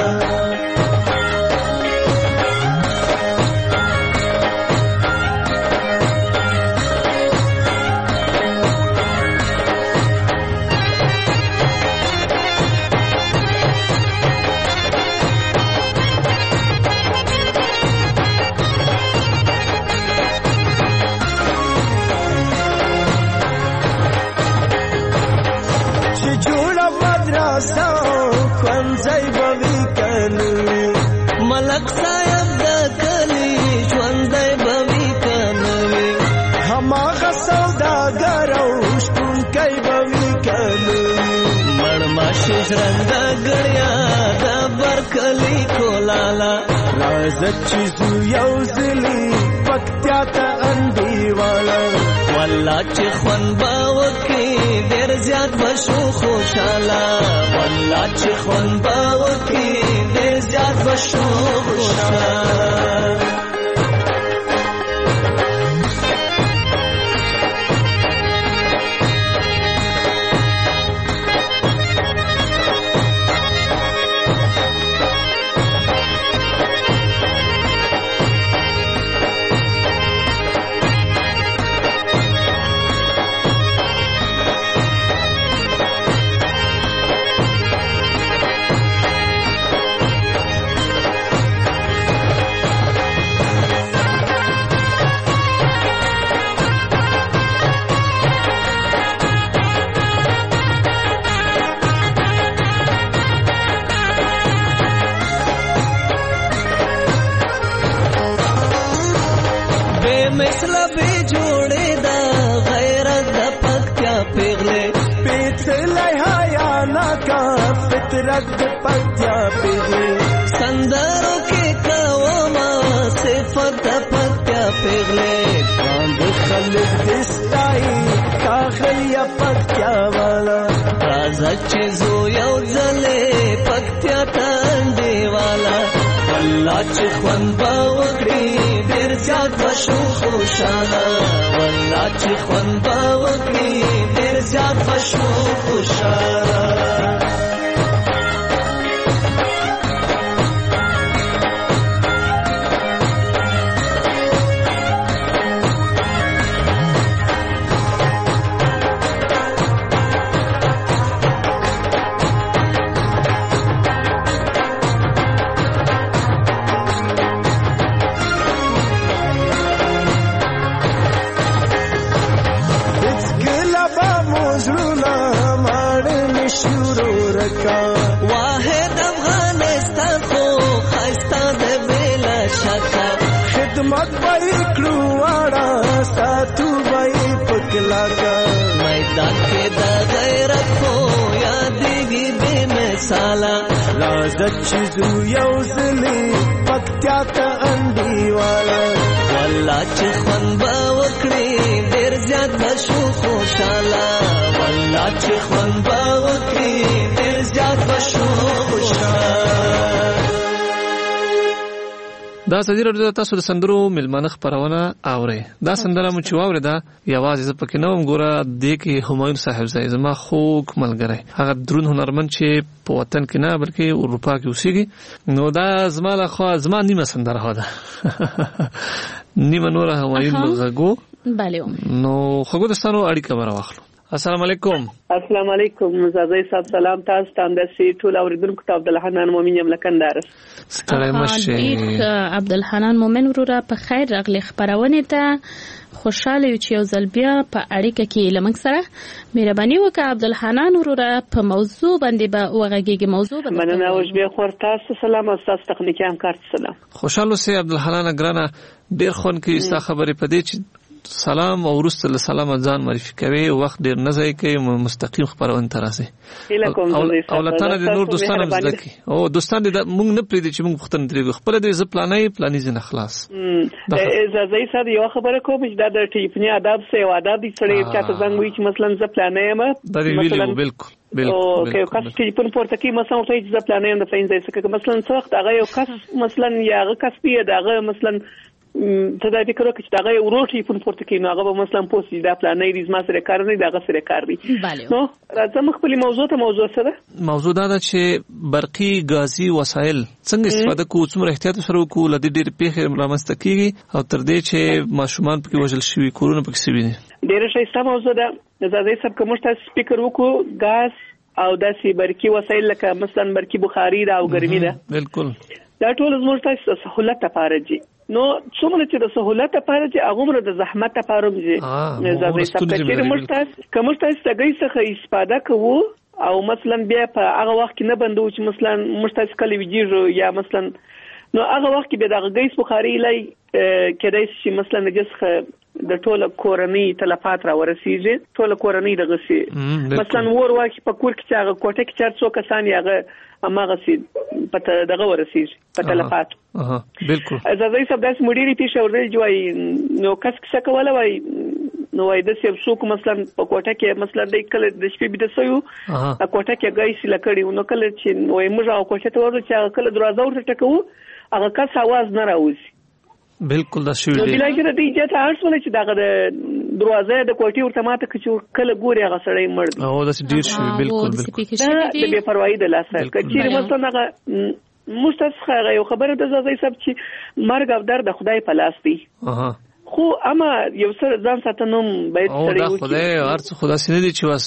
ځای بوي کنه ملک صاحب د کلی ژوندۍ بوي کنه هماغه سوداګر او شتونکی بوي کنه مړماشه ژرنده ګړیا د برکلی کولالا راځه چې زو یو ځلي پکتیا ته انډیواله والله چې خوند به وکړي ډېر زیات بشو خوشاله والله چې خوند به وکړي ډېر زیات بشو خوشاله فطرت پتیا پیغلی سندرو کې کوما صفت پتیا پیغلی باند خلق دستای کاغلی پتیا والا رازه چې زو یو ځلې پتیا تاندې والا والله چې خوند به وکړي ډېر زیات بشو خوشاله والله چې خوند به وکړي ډېر زیات بشو خوشاله واحد افغانستان خو خسته د بلا شکا خدمت وای کړو واړه ساتو وای پکلاکا میدان کې د غیرت خو یادېږي بې مثاله راځه چې زو یو ځلې پکتیا ته انډیواله والله چې خوند به وکړي ډېر زیات بشو خوشاله والله چې خوند به وکړي ډېر زیات بشو خوشاله دا سدي راډیو تاسو د سندرو ملمنه خبرونه اوري دا سندره مو چې واوري دا یوازې ز پکې نوم ګوره د کې همایون صاحب زای زما خوک ملګری هغه درون هنرمند چې په وطن کې نه بلکې اروپا کې اوسېږي نو دا زما له خوا زما نیمه سندره ده نیمه نور همایون غږو بله نو خو د ستانو اړیکه راوخلو السلام علیکم السلام علیکم زازای صاحب سلام تاسو ته د سی ټول اوریدونکو ته عبدالحنان مومن یم لکندار ستړی مشه عبدالحنان مومن وروره په خیر راغلی خبرونه ته خوشاله یو چې یو ځل بیا په اړیکه کې لمنګ سره مهرباني وکړه عبدالحنان وروره په موضوع باندې به وغږیږي موضوع باندې مننه اوس بیا خور تاسو سلام او تاسو تخنیکی همکار سلام خوشاله سي عبدالحنان ګرانه ډیر خون کې ستا خبرې پدې چې سلام او ورسته له سلام ځان معرفي کوي وخت ډیر نه ځای کوي مستقیم خبرونه تراسي او لاتانه د نور دوستانو مزدکی او دوستان دې موږ نه پریدي چې موږ وختن درې خپل دې ز پلانې ځنه خلاص زه صاحب یو خبره کوم چې دا د ټلیفوني آداب سه آداب دي سړي چې تاسو څنګه وی چې مثلا ز پلانې ما مثلا بالکل او که کس ټلیفون پورته کی مثلا ته چې ز پلانې د فین ځای څخه مثلا څو وخت هغه یو کس مثلا یا هغه کس پیه دغه مثلا ته دا فکر وکړه چې دغه وروټي په پورته کې نو هغه مثلا پوسټ دا پلانې دې ما سره کار نه دغه سره کار دی نو راځم خپل موضوع سره موضوع دا چې برقي غازي وسایل څنګه استفاده کوو څومره احتیاط سره وکړو لدې ډېر پیښې رامنځته کیږي او تر دې چې ماشومان پکې وژل شوي کورونه پکې شوي دي ډېر ښه موضوع ده زه سب کوم څه سپیکر وکړو غاز او داسې برقي وسایل لکه مثلا برقي بخاري دا او ګرمي ده بالکل دا ټول زموږ ته سہولت لپاره دي نو څومره چې د سہولت لپاره دي هغه د زحمت لپاره دي زه سب چې موږ تاسو څنګه څخه استفاده کوو او مثلا بیا په هغه وخت کې نه بندو چې مثلا موږ تاسو کلی ویډیو یا مثلا نو هغه وخت کې به د غیس بخاري لای کېدای شي مثلا د ټوله کورنۍ تلفات را ورسیږي ټوله کورنۍ دغه سي مثلا ورواکي په کور کې چې هغه کوټه کې چار څو کسان یغه اماغه سي پته دغه ورسیږي په تلفات بالکل زه سب داس مډيري پیښه ورل جوای نو کس څه کوله وای نو وای د سیب څوک مثلا په کوټه کې مثلا د کله د شپې بده سيو په کوټه کې غیس لکړی نو کله چې وای موږ او کوټه ته ورته چې کله دروازه ورته ټکو هغه کس आवाज نه راوځي بالکل دا شوی دی بلای چې د دې ته ارسونه چې دغه د دروازه د کوټې ورته ماته چې کله ګوري هغه سړی مړ او دا ډیر شوی بالکل د بے پروايي د لاسه کچیر مثلا هغه مستسخه یو خبره د زړه سب چې مرګ او درد خدای په لاس دی خو اما یو سره ځان ساتنوم باید سړی او دا خدای ارڅ خدا سینه دي چې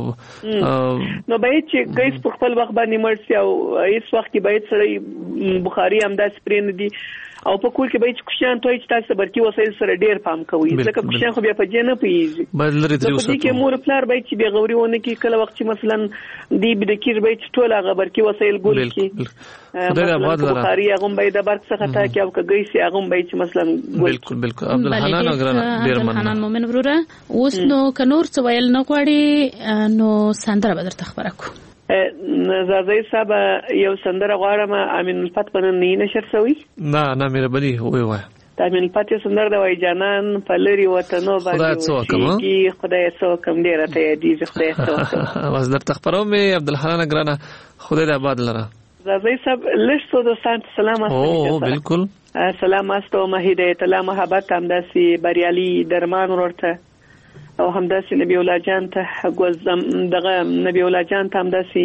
واس نو باید چې گیس په خپل وخت باندې مرسي او هیڅ وخت کې باید سړی بخاري هم داس پرې نه دي او په کور کې باید کوشان توي چې تاسو برقي وسایل سره ډیر پام کوئ ځکه کوشان خو بیا په جنه پیږي بدلري درو سره کې مور پلار باید چې به غوريونه کې کله وخت چې مثلا دی به د کیر باید ټول هغه برقي وسایل ګول کې خدای آباد لره بخاري هغه باید د برق څخه تا کې او کګي سي هغه باید چې مثلا بالکل عبدالحنان اگران ډیر مننه مومن وروره اوس نو کنور څه ویل نه غواړي نو سندره بدر تخبره کو زازای صاحب یو سندره غواړم امین الفت په نن نشر شوی نه مهرباني وای امین الفت سندره د وای جانان په لری وطنو باندې خدای څوکم ډیره ته یادې خدای څوکم واز در تخبرو می عبدالحنان اگران خدای د آباد لره زازای صاحب لشتو دوستان سلام او بالکل سلام استو هدایت الله محبت همداسي بریالي درمان ورته او همداسي نبی الله جان ته غوزم دغه نبی الله جان ته همداسي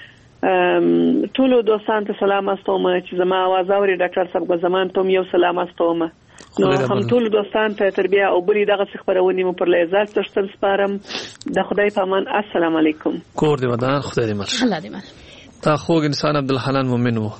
ټول دوستان ته سلام استوم چې زما आवाज اوري ډاکټر صاحب غوزمان ته یو سلام استوم نو هم ټول دوستان ته تربیه او بری دغه خبرونه مو پر لیزات تشتم سپارم د خدای په امان السلام علیکم کور دی ودان خدای دې مل الله دې مل تا خو انسان عبدالحنان مومن وو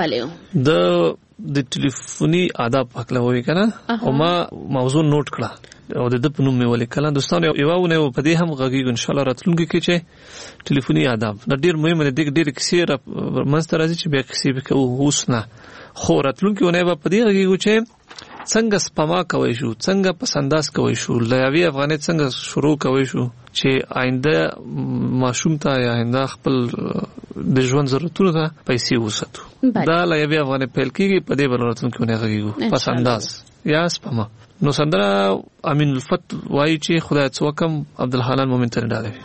بله د ټلیفوني آداب حق لوي کنه او ما موضوع نوٹ کړه او د په نوم مې ولیکل دوستانو یوونه په دې هم غږیږو ان شاء الله راتلونکي کې چې ټلیفوني آداب د ډیر مهم دي ډیر کثیر منستر راځي چې به کثیر کوو اوس نه خو راتلونکي ونه په دې غږیږو چې څنګه سپما کوي شو څنګه پسنداز کوي شو لایوي افغانیت څنګه شروع کوي شو چې آینده ماشوم ته یا آینده خپل د ژوند ضرورتونو ته پیسې وساتو دا لایوي افغانیت پیل کیږي په دې بلورتون کې ونه غږیږو پسنداز یا سپما نو سندره امین الفت وایي چې خدای څوکم عبدالحنان مومن ته ډالوي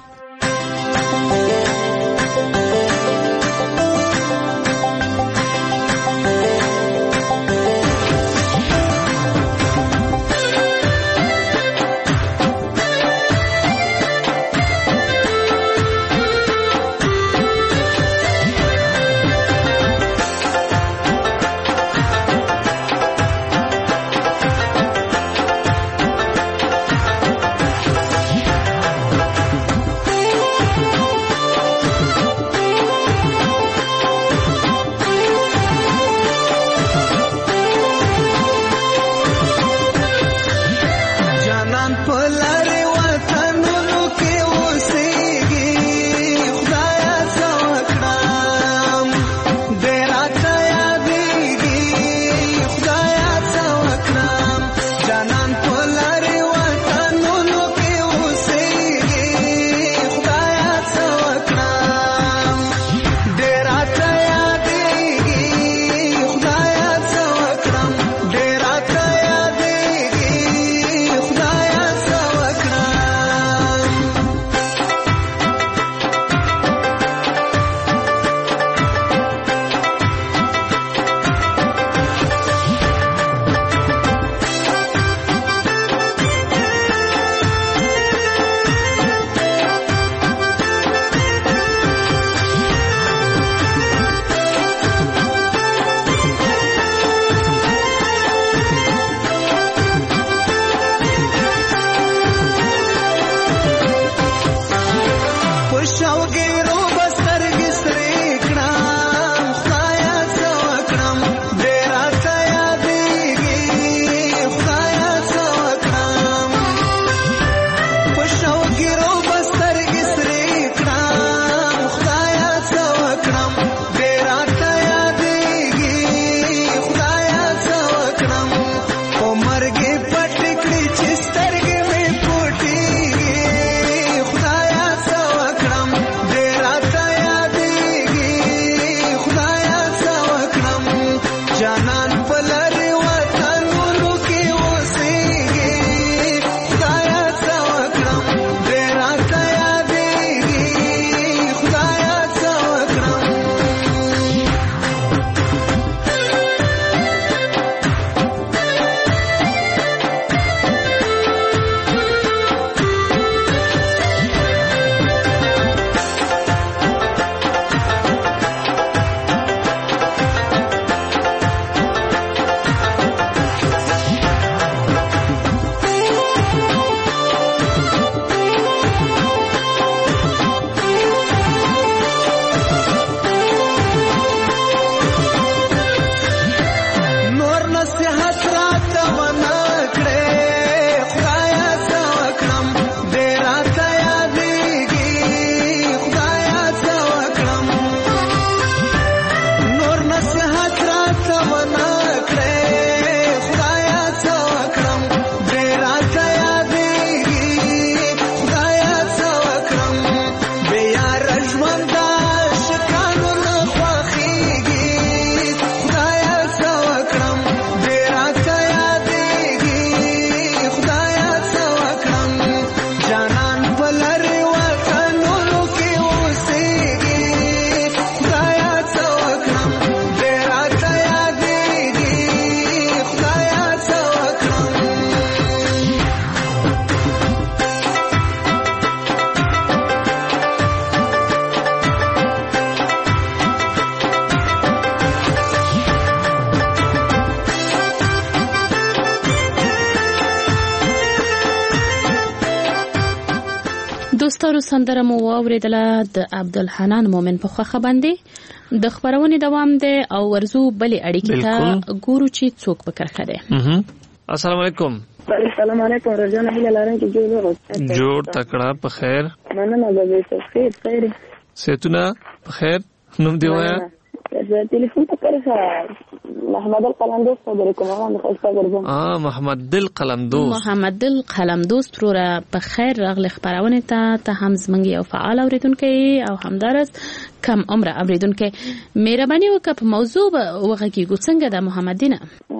دوستانو سندره مو واوریدله د عبدالحنان مومن په خوخه باندې د خبرونې دوام دی او ورزو بلې اړیکې ته ګورو چې څوک په کرخه دی. السلام علیکم. السلام علیکم. رجاء هیله لرم چې جوړ تکړه په خیر. مننه زه به خیر. سیتونه په خیر. نوم دی وایا؟ ټلیفون ته کړه محمد القلمدوس خبرې کوم. محمد دل قلمدوس. محمد دل قلمدوس پروره په خیر راغلی خبرونه ته هم زمنګ یو فعال اوریدونکو او همدارس کم عمر اوریدونکو مهرباني وکړه په موضوع وغږیږو څنګه د محمدینه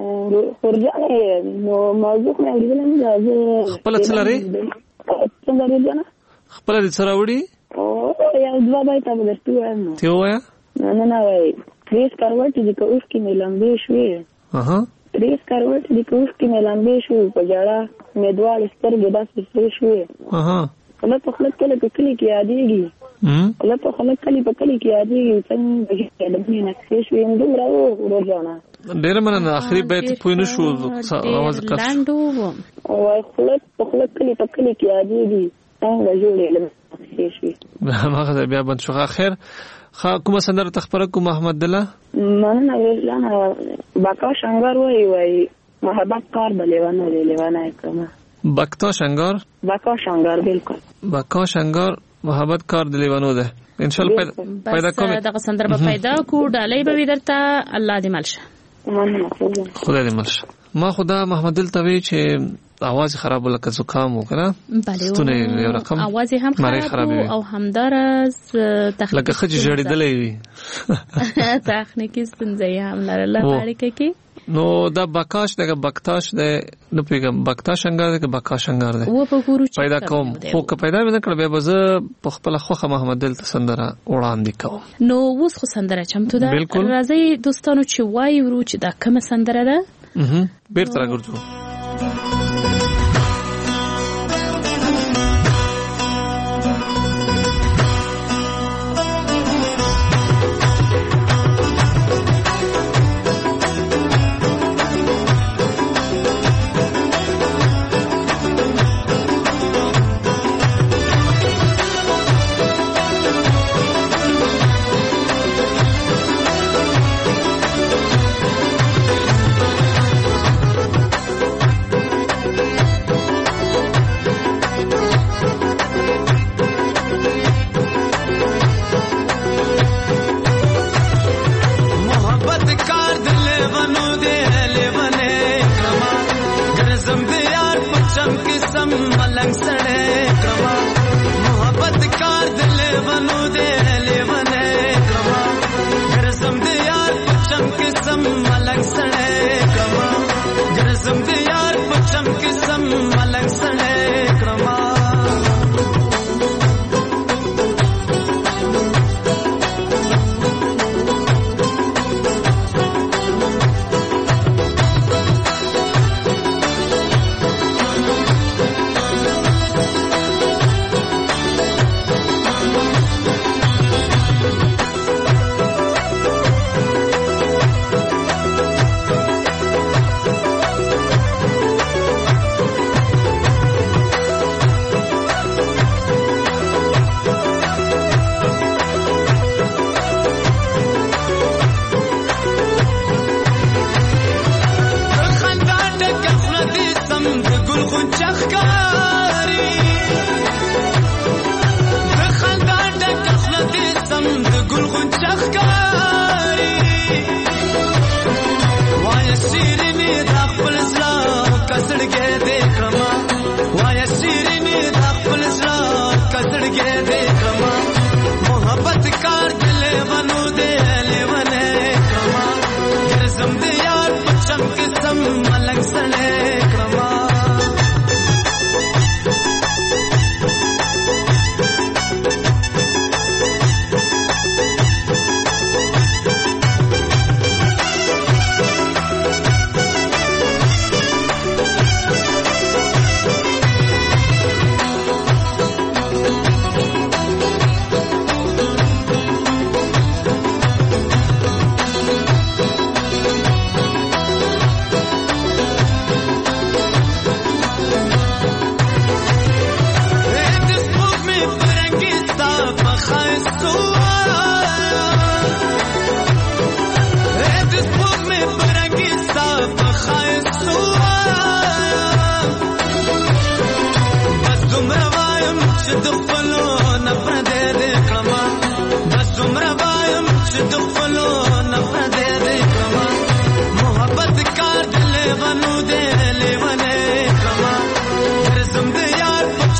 خورجانه نو موضوع نه لیدلم خپل څه لري څنګه لري خپل د سراوړي او یو دوا بایته ورته وایم ته وایا نه وای پریس کاروټ دي که اوس کې ملامبې شوې پریس کاروټ دي که اوس کې ملامبې شوې په جړه مېدوال سترګې داسې سرې شوې خلک په خلک کله په کلی کې یادېږي خلک په خلک په کلی کې یادېږي څنګه د دې نقشې شوې دومره ورځانه ډېر مننه اخري بیت پوه نه شو اواز کړ لاندو او خلک په خلک په کلی کې یادېږي څنګه جوړې نقشې شوې هغه بیا بند شو. خیر کومه سندره تخبره کو محمد دله مننه ویلانه باکا شنگار وای محبت کار لیوانه کومه باکا شنگار بالکل باکا شنگار محبت کار د لیوانو ده ان شاء الله پیدا کوم دغه سندره به پیدا کو ډالۍ به ودرته الله دې ملشه. خدای دې ملشه. ما خدا محمد دل توی چې आवाज خراب لکه زکام وکړه ستونه یو رقم आवाज هم خراب او همدارز تخنیک لکه خج جوړیدلې وي تخنیکی ستونزې هم لرله باریکه کې نو دا بکاش دغه بکتاش ده نو پیګم بکتاش انګار ده بکاش انګار ده و په ګورو چې پیدا کوم خو که پیدا نه کړ به زه په خپل خوخه محمد دل سندره وړاندې کوم. نو اوس خو سندره چمتو ده راځي دوستانو چې وای ورو چې دا کومه سندره ده بیرته راګرځو.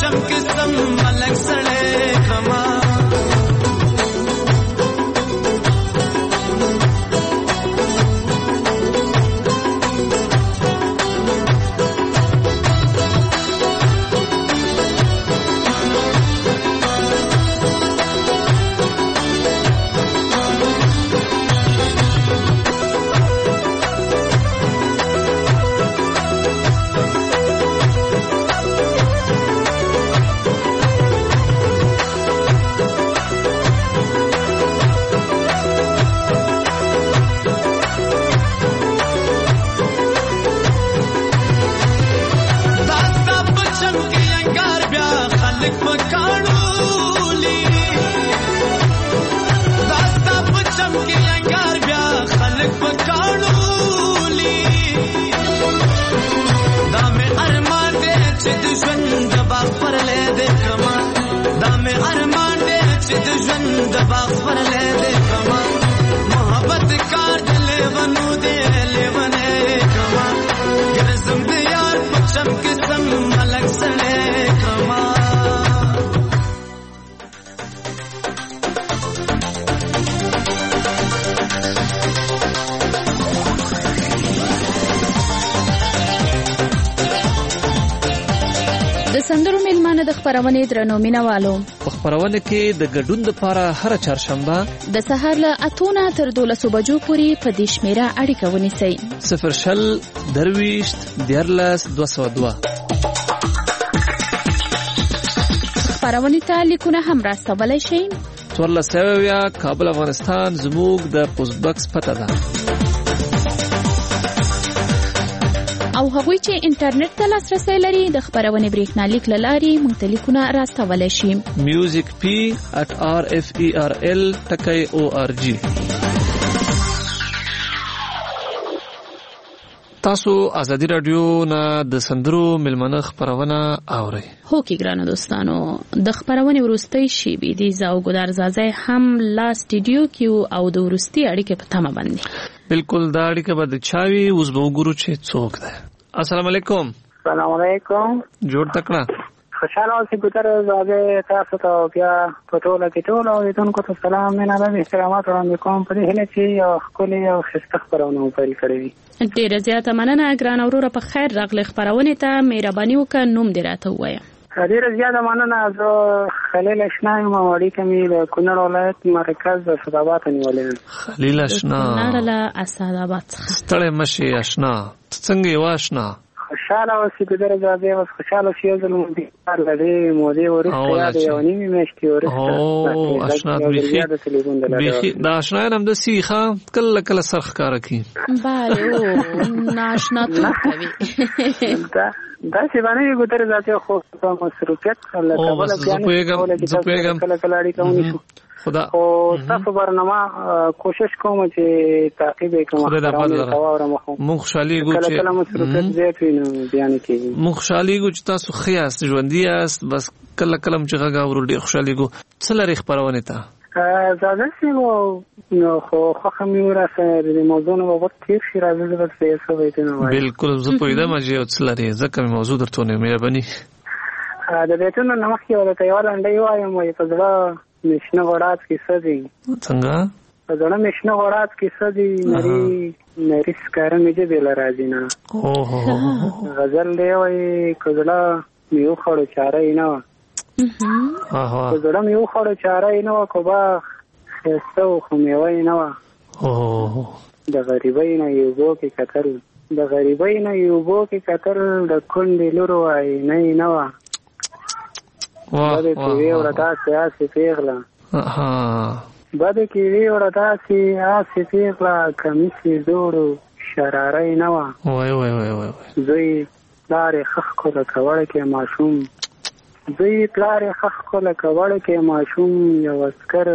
پچم قسم ملک سړی کما سندرو میلمانه د خبرونې درنو مینوالو په خبرونه کې د ګډون لپاره هر چهارشنبه د سهار له 8 تر 12 بجو پورې په دې شمیره اړیکه ونیسئ 0 درويشت دیارلس 202 خبرونه ته لیکونه هم راستولای شئ 14 کابل افغانستان زموږ د پوسټ باکس پته ده او هغوی چې انټرنیټ ته لاسرسی لري د خبرونې بریښنالیک له لارې موږ ته لیکونه راستولی شي musicp@rferl.org تاسو ازادي رادیو نه د سندرو ملمنه خبرونه اورئ هو کې ګرانو دوستانو د خبرونې وروستۍ شیبې دي زاو ګدار زازای هم لا سټډیو کې او د وروستي اړیکې په تمه باندې بالکل دا اړیکه به د چاوي اوس به وګورو چې څوک ده السلام علیکم السلام علیکم جوړ تکړه خوشاله اوسئ ګدار زازای تاسو ته بیا په ټوله کې ټول اوریدونکو ته سلام مینه ده احترامات وړاندې کوم په دې هیله چې یو ښکلې او ښایسته خبرونه پیل کړې وي ډیره زیاته مننه ګران وروره په خیر راغلی خبرونې ته مهرباني وکړه نوم دې راته ووایه ډیره زیاته مننه زه خلیل اشنا یم اړیکه مې د کونړ ولایت مرکز اسداباد نیولې خلیل اشنا کونړ له اسداباد څخه ستړی مشي اشنا څنګه یې واشنا خوشاله اوسې ګدر زادې اوس خوشاله شې زلم دې لري مودې ورسته یاد یو نیمه میاشتې ورسته او اشنا بيخي دا اشنا نم د سیخه کله کله سرخ کار کوي bale او ناشنا تو کوي دا چې باندې ګدر زادې خو په مصروفیت الله تعالی زپېګم کله کله اړیکه ونیسو خدا او تاسو برنامه کوشش کوم چې تعقیب وکړم مونږ خوشالي ګو چې کله مصروفیت زیات وي نو بیان کیږي مونږ خوشالي ګو چې تاسو خیاست ژوندۍ است بس کله کله چې غږ اورل ډیر خوشالي ګو څه لري خبرونه ته زاده سی نو خو خمي ورسره د موضوع نو وخت تیر شي راځي د څه څه وایته نو بالکل زه پوهیدم چې څه لري ځکه موضوع درته نه مهرباني د بیتونو نمخ کې ولته یو لنډي وایم وای په ځړه مشنه غړات کې سدي څنګه په ځړه مشنه غړات کې سدي نری سکاره مې دې بل راځي نه غزل دی وای کله میو خړو چاره نه زړه مې وخوړه چاره یې نه وه که با ښایسته و خو میوه یې نه وه د غریبۍ نه یې اوبو کې کتل د غریبۍ نه یې اوبو کې کتل د کونډې لور آینه یې نه وه بدې کیوې وړه داسې آسې پیغله بدې کیوې وړه داسې آسې پیغله کمیس یې زوړو شراره یې نه وه زوی پلار یې ښه ښکله کوړه کې ماشوم دوی پلار خخ کوله کوړه کې ماشوم یو اسکر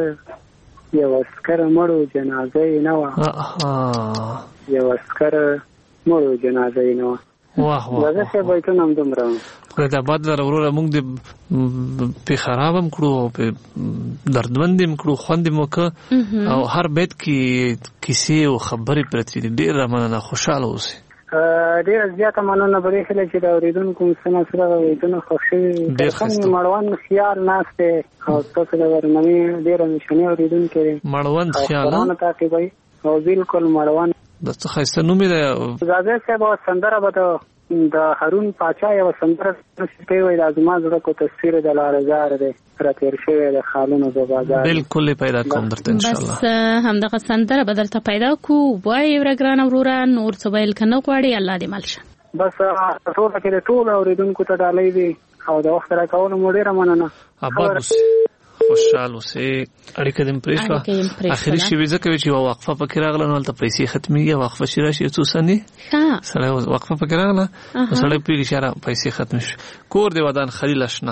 مړو جنازه یې نه وه یو اسکر مړو جنازه یې نه وه دا څه بیتونه هم دومره خدای د آباد لره وروره موږ د پې خراب هم کړو پې دردمند هم کړو خوند هم وکړه او هر بیت کې کیسې او خبرې پرتې دي ډېر مننه خوشحاله اوسئ ډېر زیاته مننه بری خله چې دا اوریدونکو سره سره اوریدنه خوشي څنګه مړوند خیال ناشته او تاسو د ورنمي ډېر نشنی اوریدونکو مړوند خیال نه تعقیبای او بالکل مړوند د څه خاصه نوم دی زاده صاحب سندره به د هارون پاچا یو سندره نشته وي د ازما زړه کو تصویر د لارزار دی را تیر شوی د خالونو په بازار بالکل پیدا کوم درته ان شاء الله بس همدغه سندره بدلته پیدا کو وای ورګران وروره نور څه ویل کنه غواړي الله دې مالشه بس ټول کې ټول اوریدونکو ته ډالۍ دی او د وخت راکولو مو ډیره مننه آباد خوشحال اوسې اړیکه دې پرېښوه اخري شی ځکه چې یو وقفه پکې راغله نو هلته پیسې ختمېږي وقفه چې راشي څو ثانیې سړی وقفه پکې راغله سړی پوهېږي چې یاره پیسې ختمې شو کور دې ودان خلیل اشنا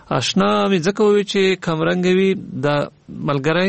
مې ځکه وویل چې کمرنګ وي دا ملګری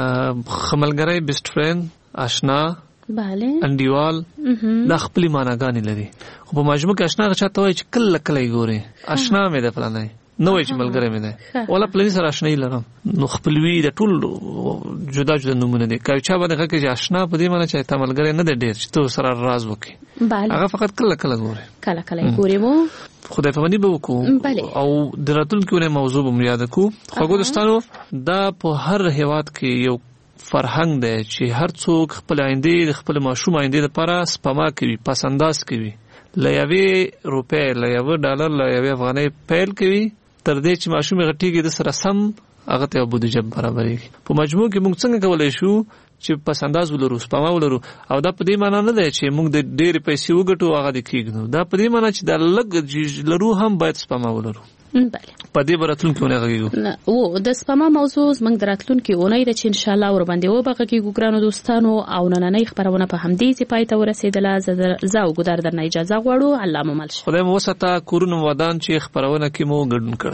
ښه ملګری بیسټ فرینډ اشنا انډیوال دا خپلې معناګانې لري خو په مجموع کې اشنا چاته وایي چې کله کله یې ګورې اشنا مې ده فلانی نو وای چې ملګری مې ده ولا پلنی سره آشنایی لرم نو خپلوي د ټول جدا جدا نمونه دي کوي چا باندې کې آشنا په دې معنی چې ته ملګری نه دی ډېر چې تو سره راز وکي هغه فقط کله کله ګوري کله ګوري مو خدای په باندې به وکړو او د راتلونکي موضوع به یاد کو خو دوستانو دا په هر هیواد کې یو فرهنګ دی چې هر څوک خپل آینده خپل ماشوم آینده لپاره سپما کوي پسنداز کوي لایوي روپې لایوي ډالر لایوي افغاني پیل کوي تر دې چې ماشوم غټيږي د سره سم هغه ته بودیجه برابرې په مجموع کې موږ څنګه کولای شو چې پسنداز ولرو سپما ولرو او دا په دې معنی نه دی چې موږ د ډېر پیسې وګټو هغه د کېږو دا په دې معنی چې د لګ لرو هم باید سپما ولرو په دې براتلون کې ونغږیږو او د سپما موضوع موږ دراتلون کې اونۍ د چې ان شاء الله ور باندې وبغږیږو ګرانو دوستانو او نننۍ خبرونه په همدې چې پای ته ورسېدله زاو ګدار درنه اجازه غواړو الله مو ملش خدای مو وساته کورونو ودان چې خبرونه کې مو ګډون کړ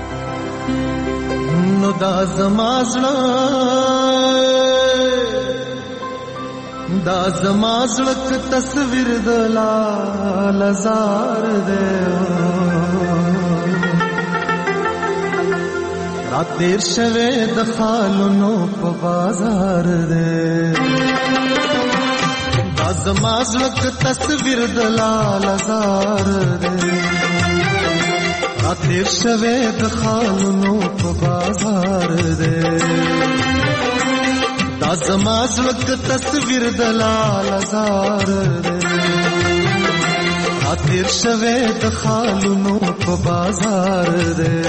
نو دا زمازړه تصویر د لالزار دې راتیر شوه د خالونو په بازار دې دا زمازړه تصویر د لالزار دې راتیر شوه د خالونو په بازار دې دا زمازړه تصویر د لالزار دې راتیر شوه د خالونو په بازار دې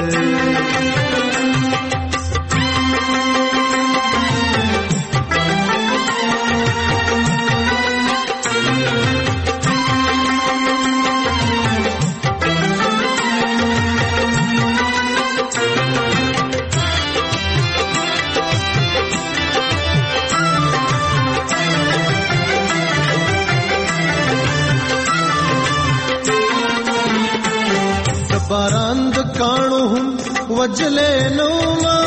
باران د کانو هم وجلې نو ما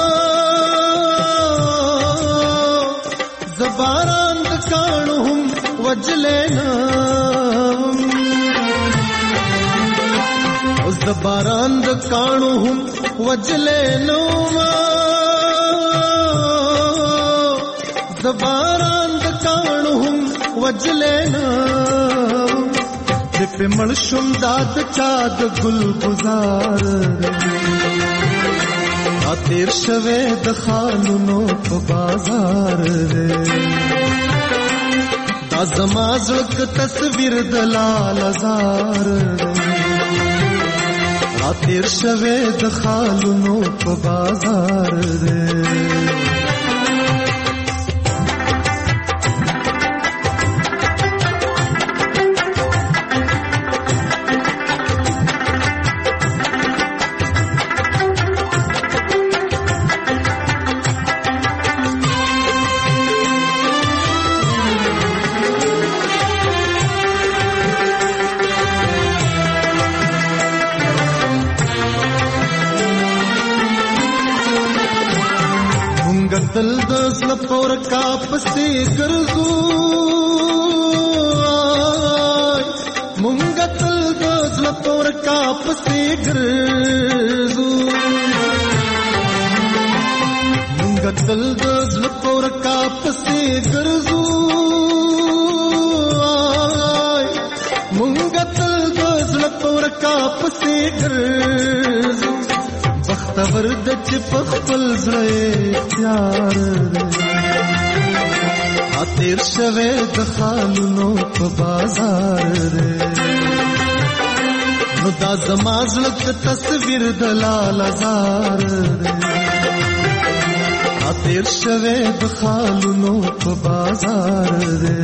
زباران د کانو هم وجلې نو زباران د کانو هم وجلې نو ما زباران د کانو هم وجلې نو په مړشم داد چا د ګل گزار اتیر شوه د خالونو په بازار دا زمازړه تصویر د لالزار اتیر شوه د خالونو په بازار دل دز لپور کا پسې ګرځو مونږ دل دز لپور کا پسې ګرځو مونږ دل دز لپور کا پسې ګرځو ستا پسې ګرځو بختور د چې په خپل زړه اختیار دی تیر شوه د خالونو په بازار دی نو دا زما زړه تصویر د لال زار دی تیر شوه د خالونو په بازار دی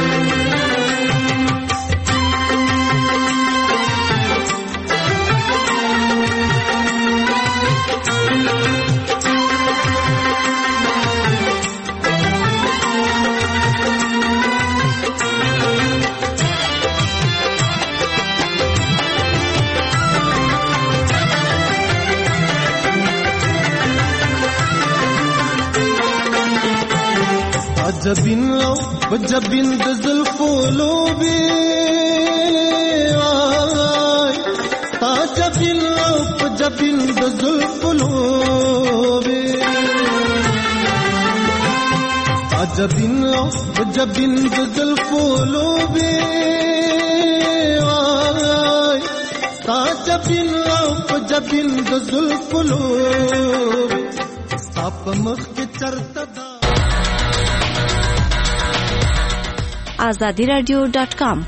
جبین د زلفو لوبي تا جبین د زلفو لوبي تا جبین د زلفو لوبي تا جبین د زلفو لوبي ساپ مخ کې چرته azadiradio.com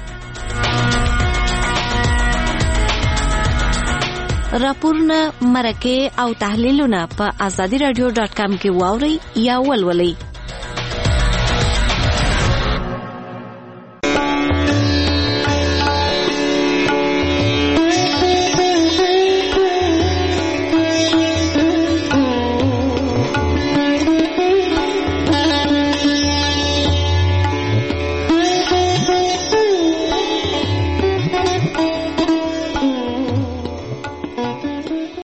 راپورونه مرکه او تحلیلونه په azadiradio.com کې واورئ یا ولولئ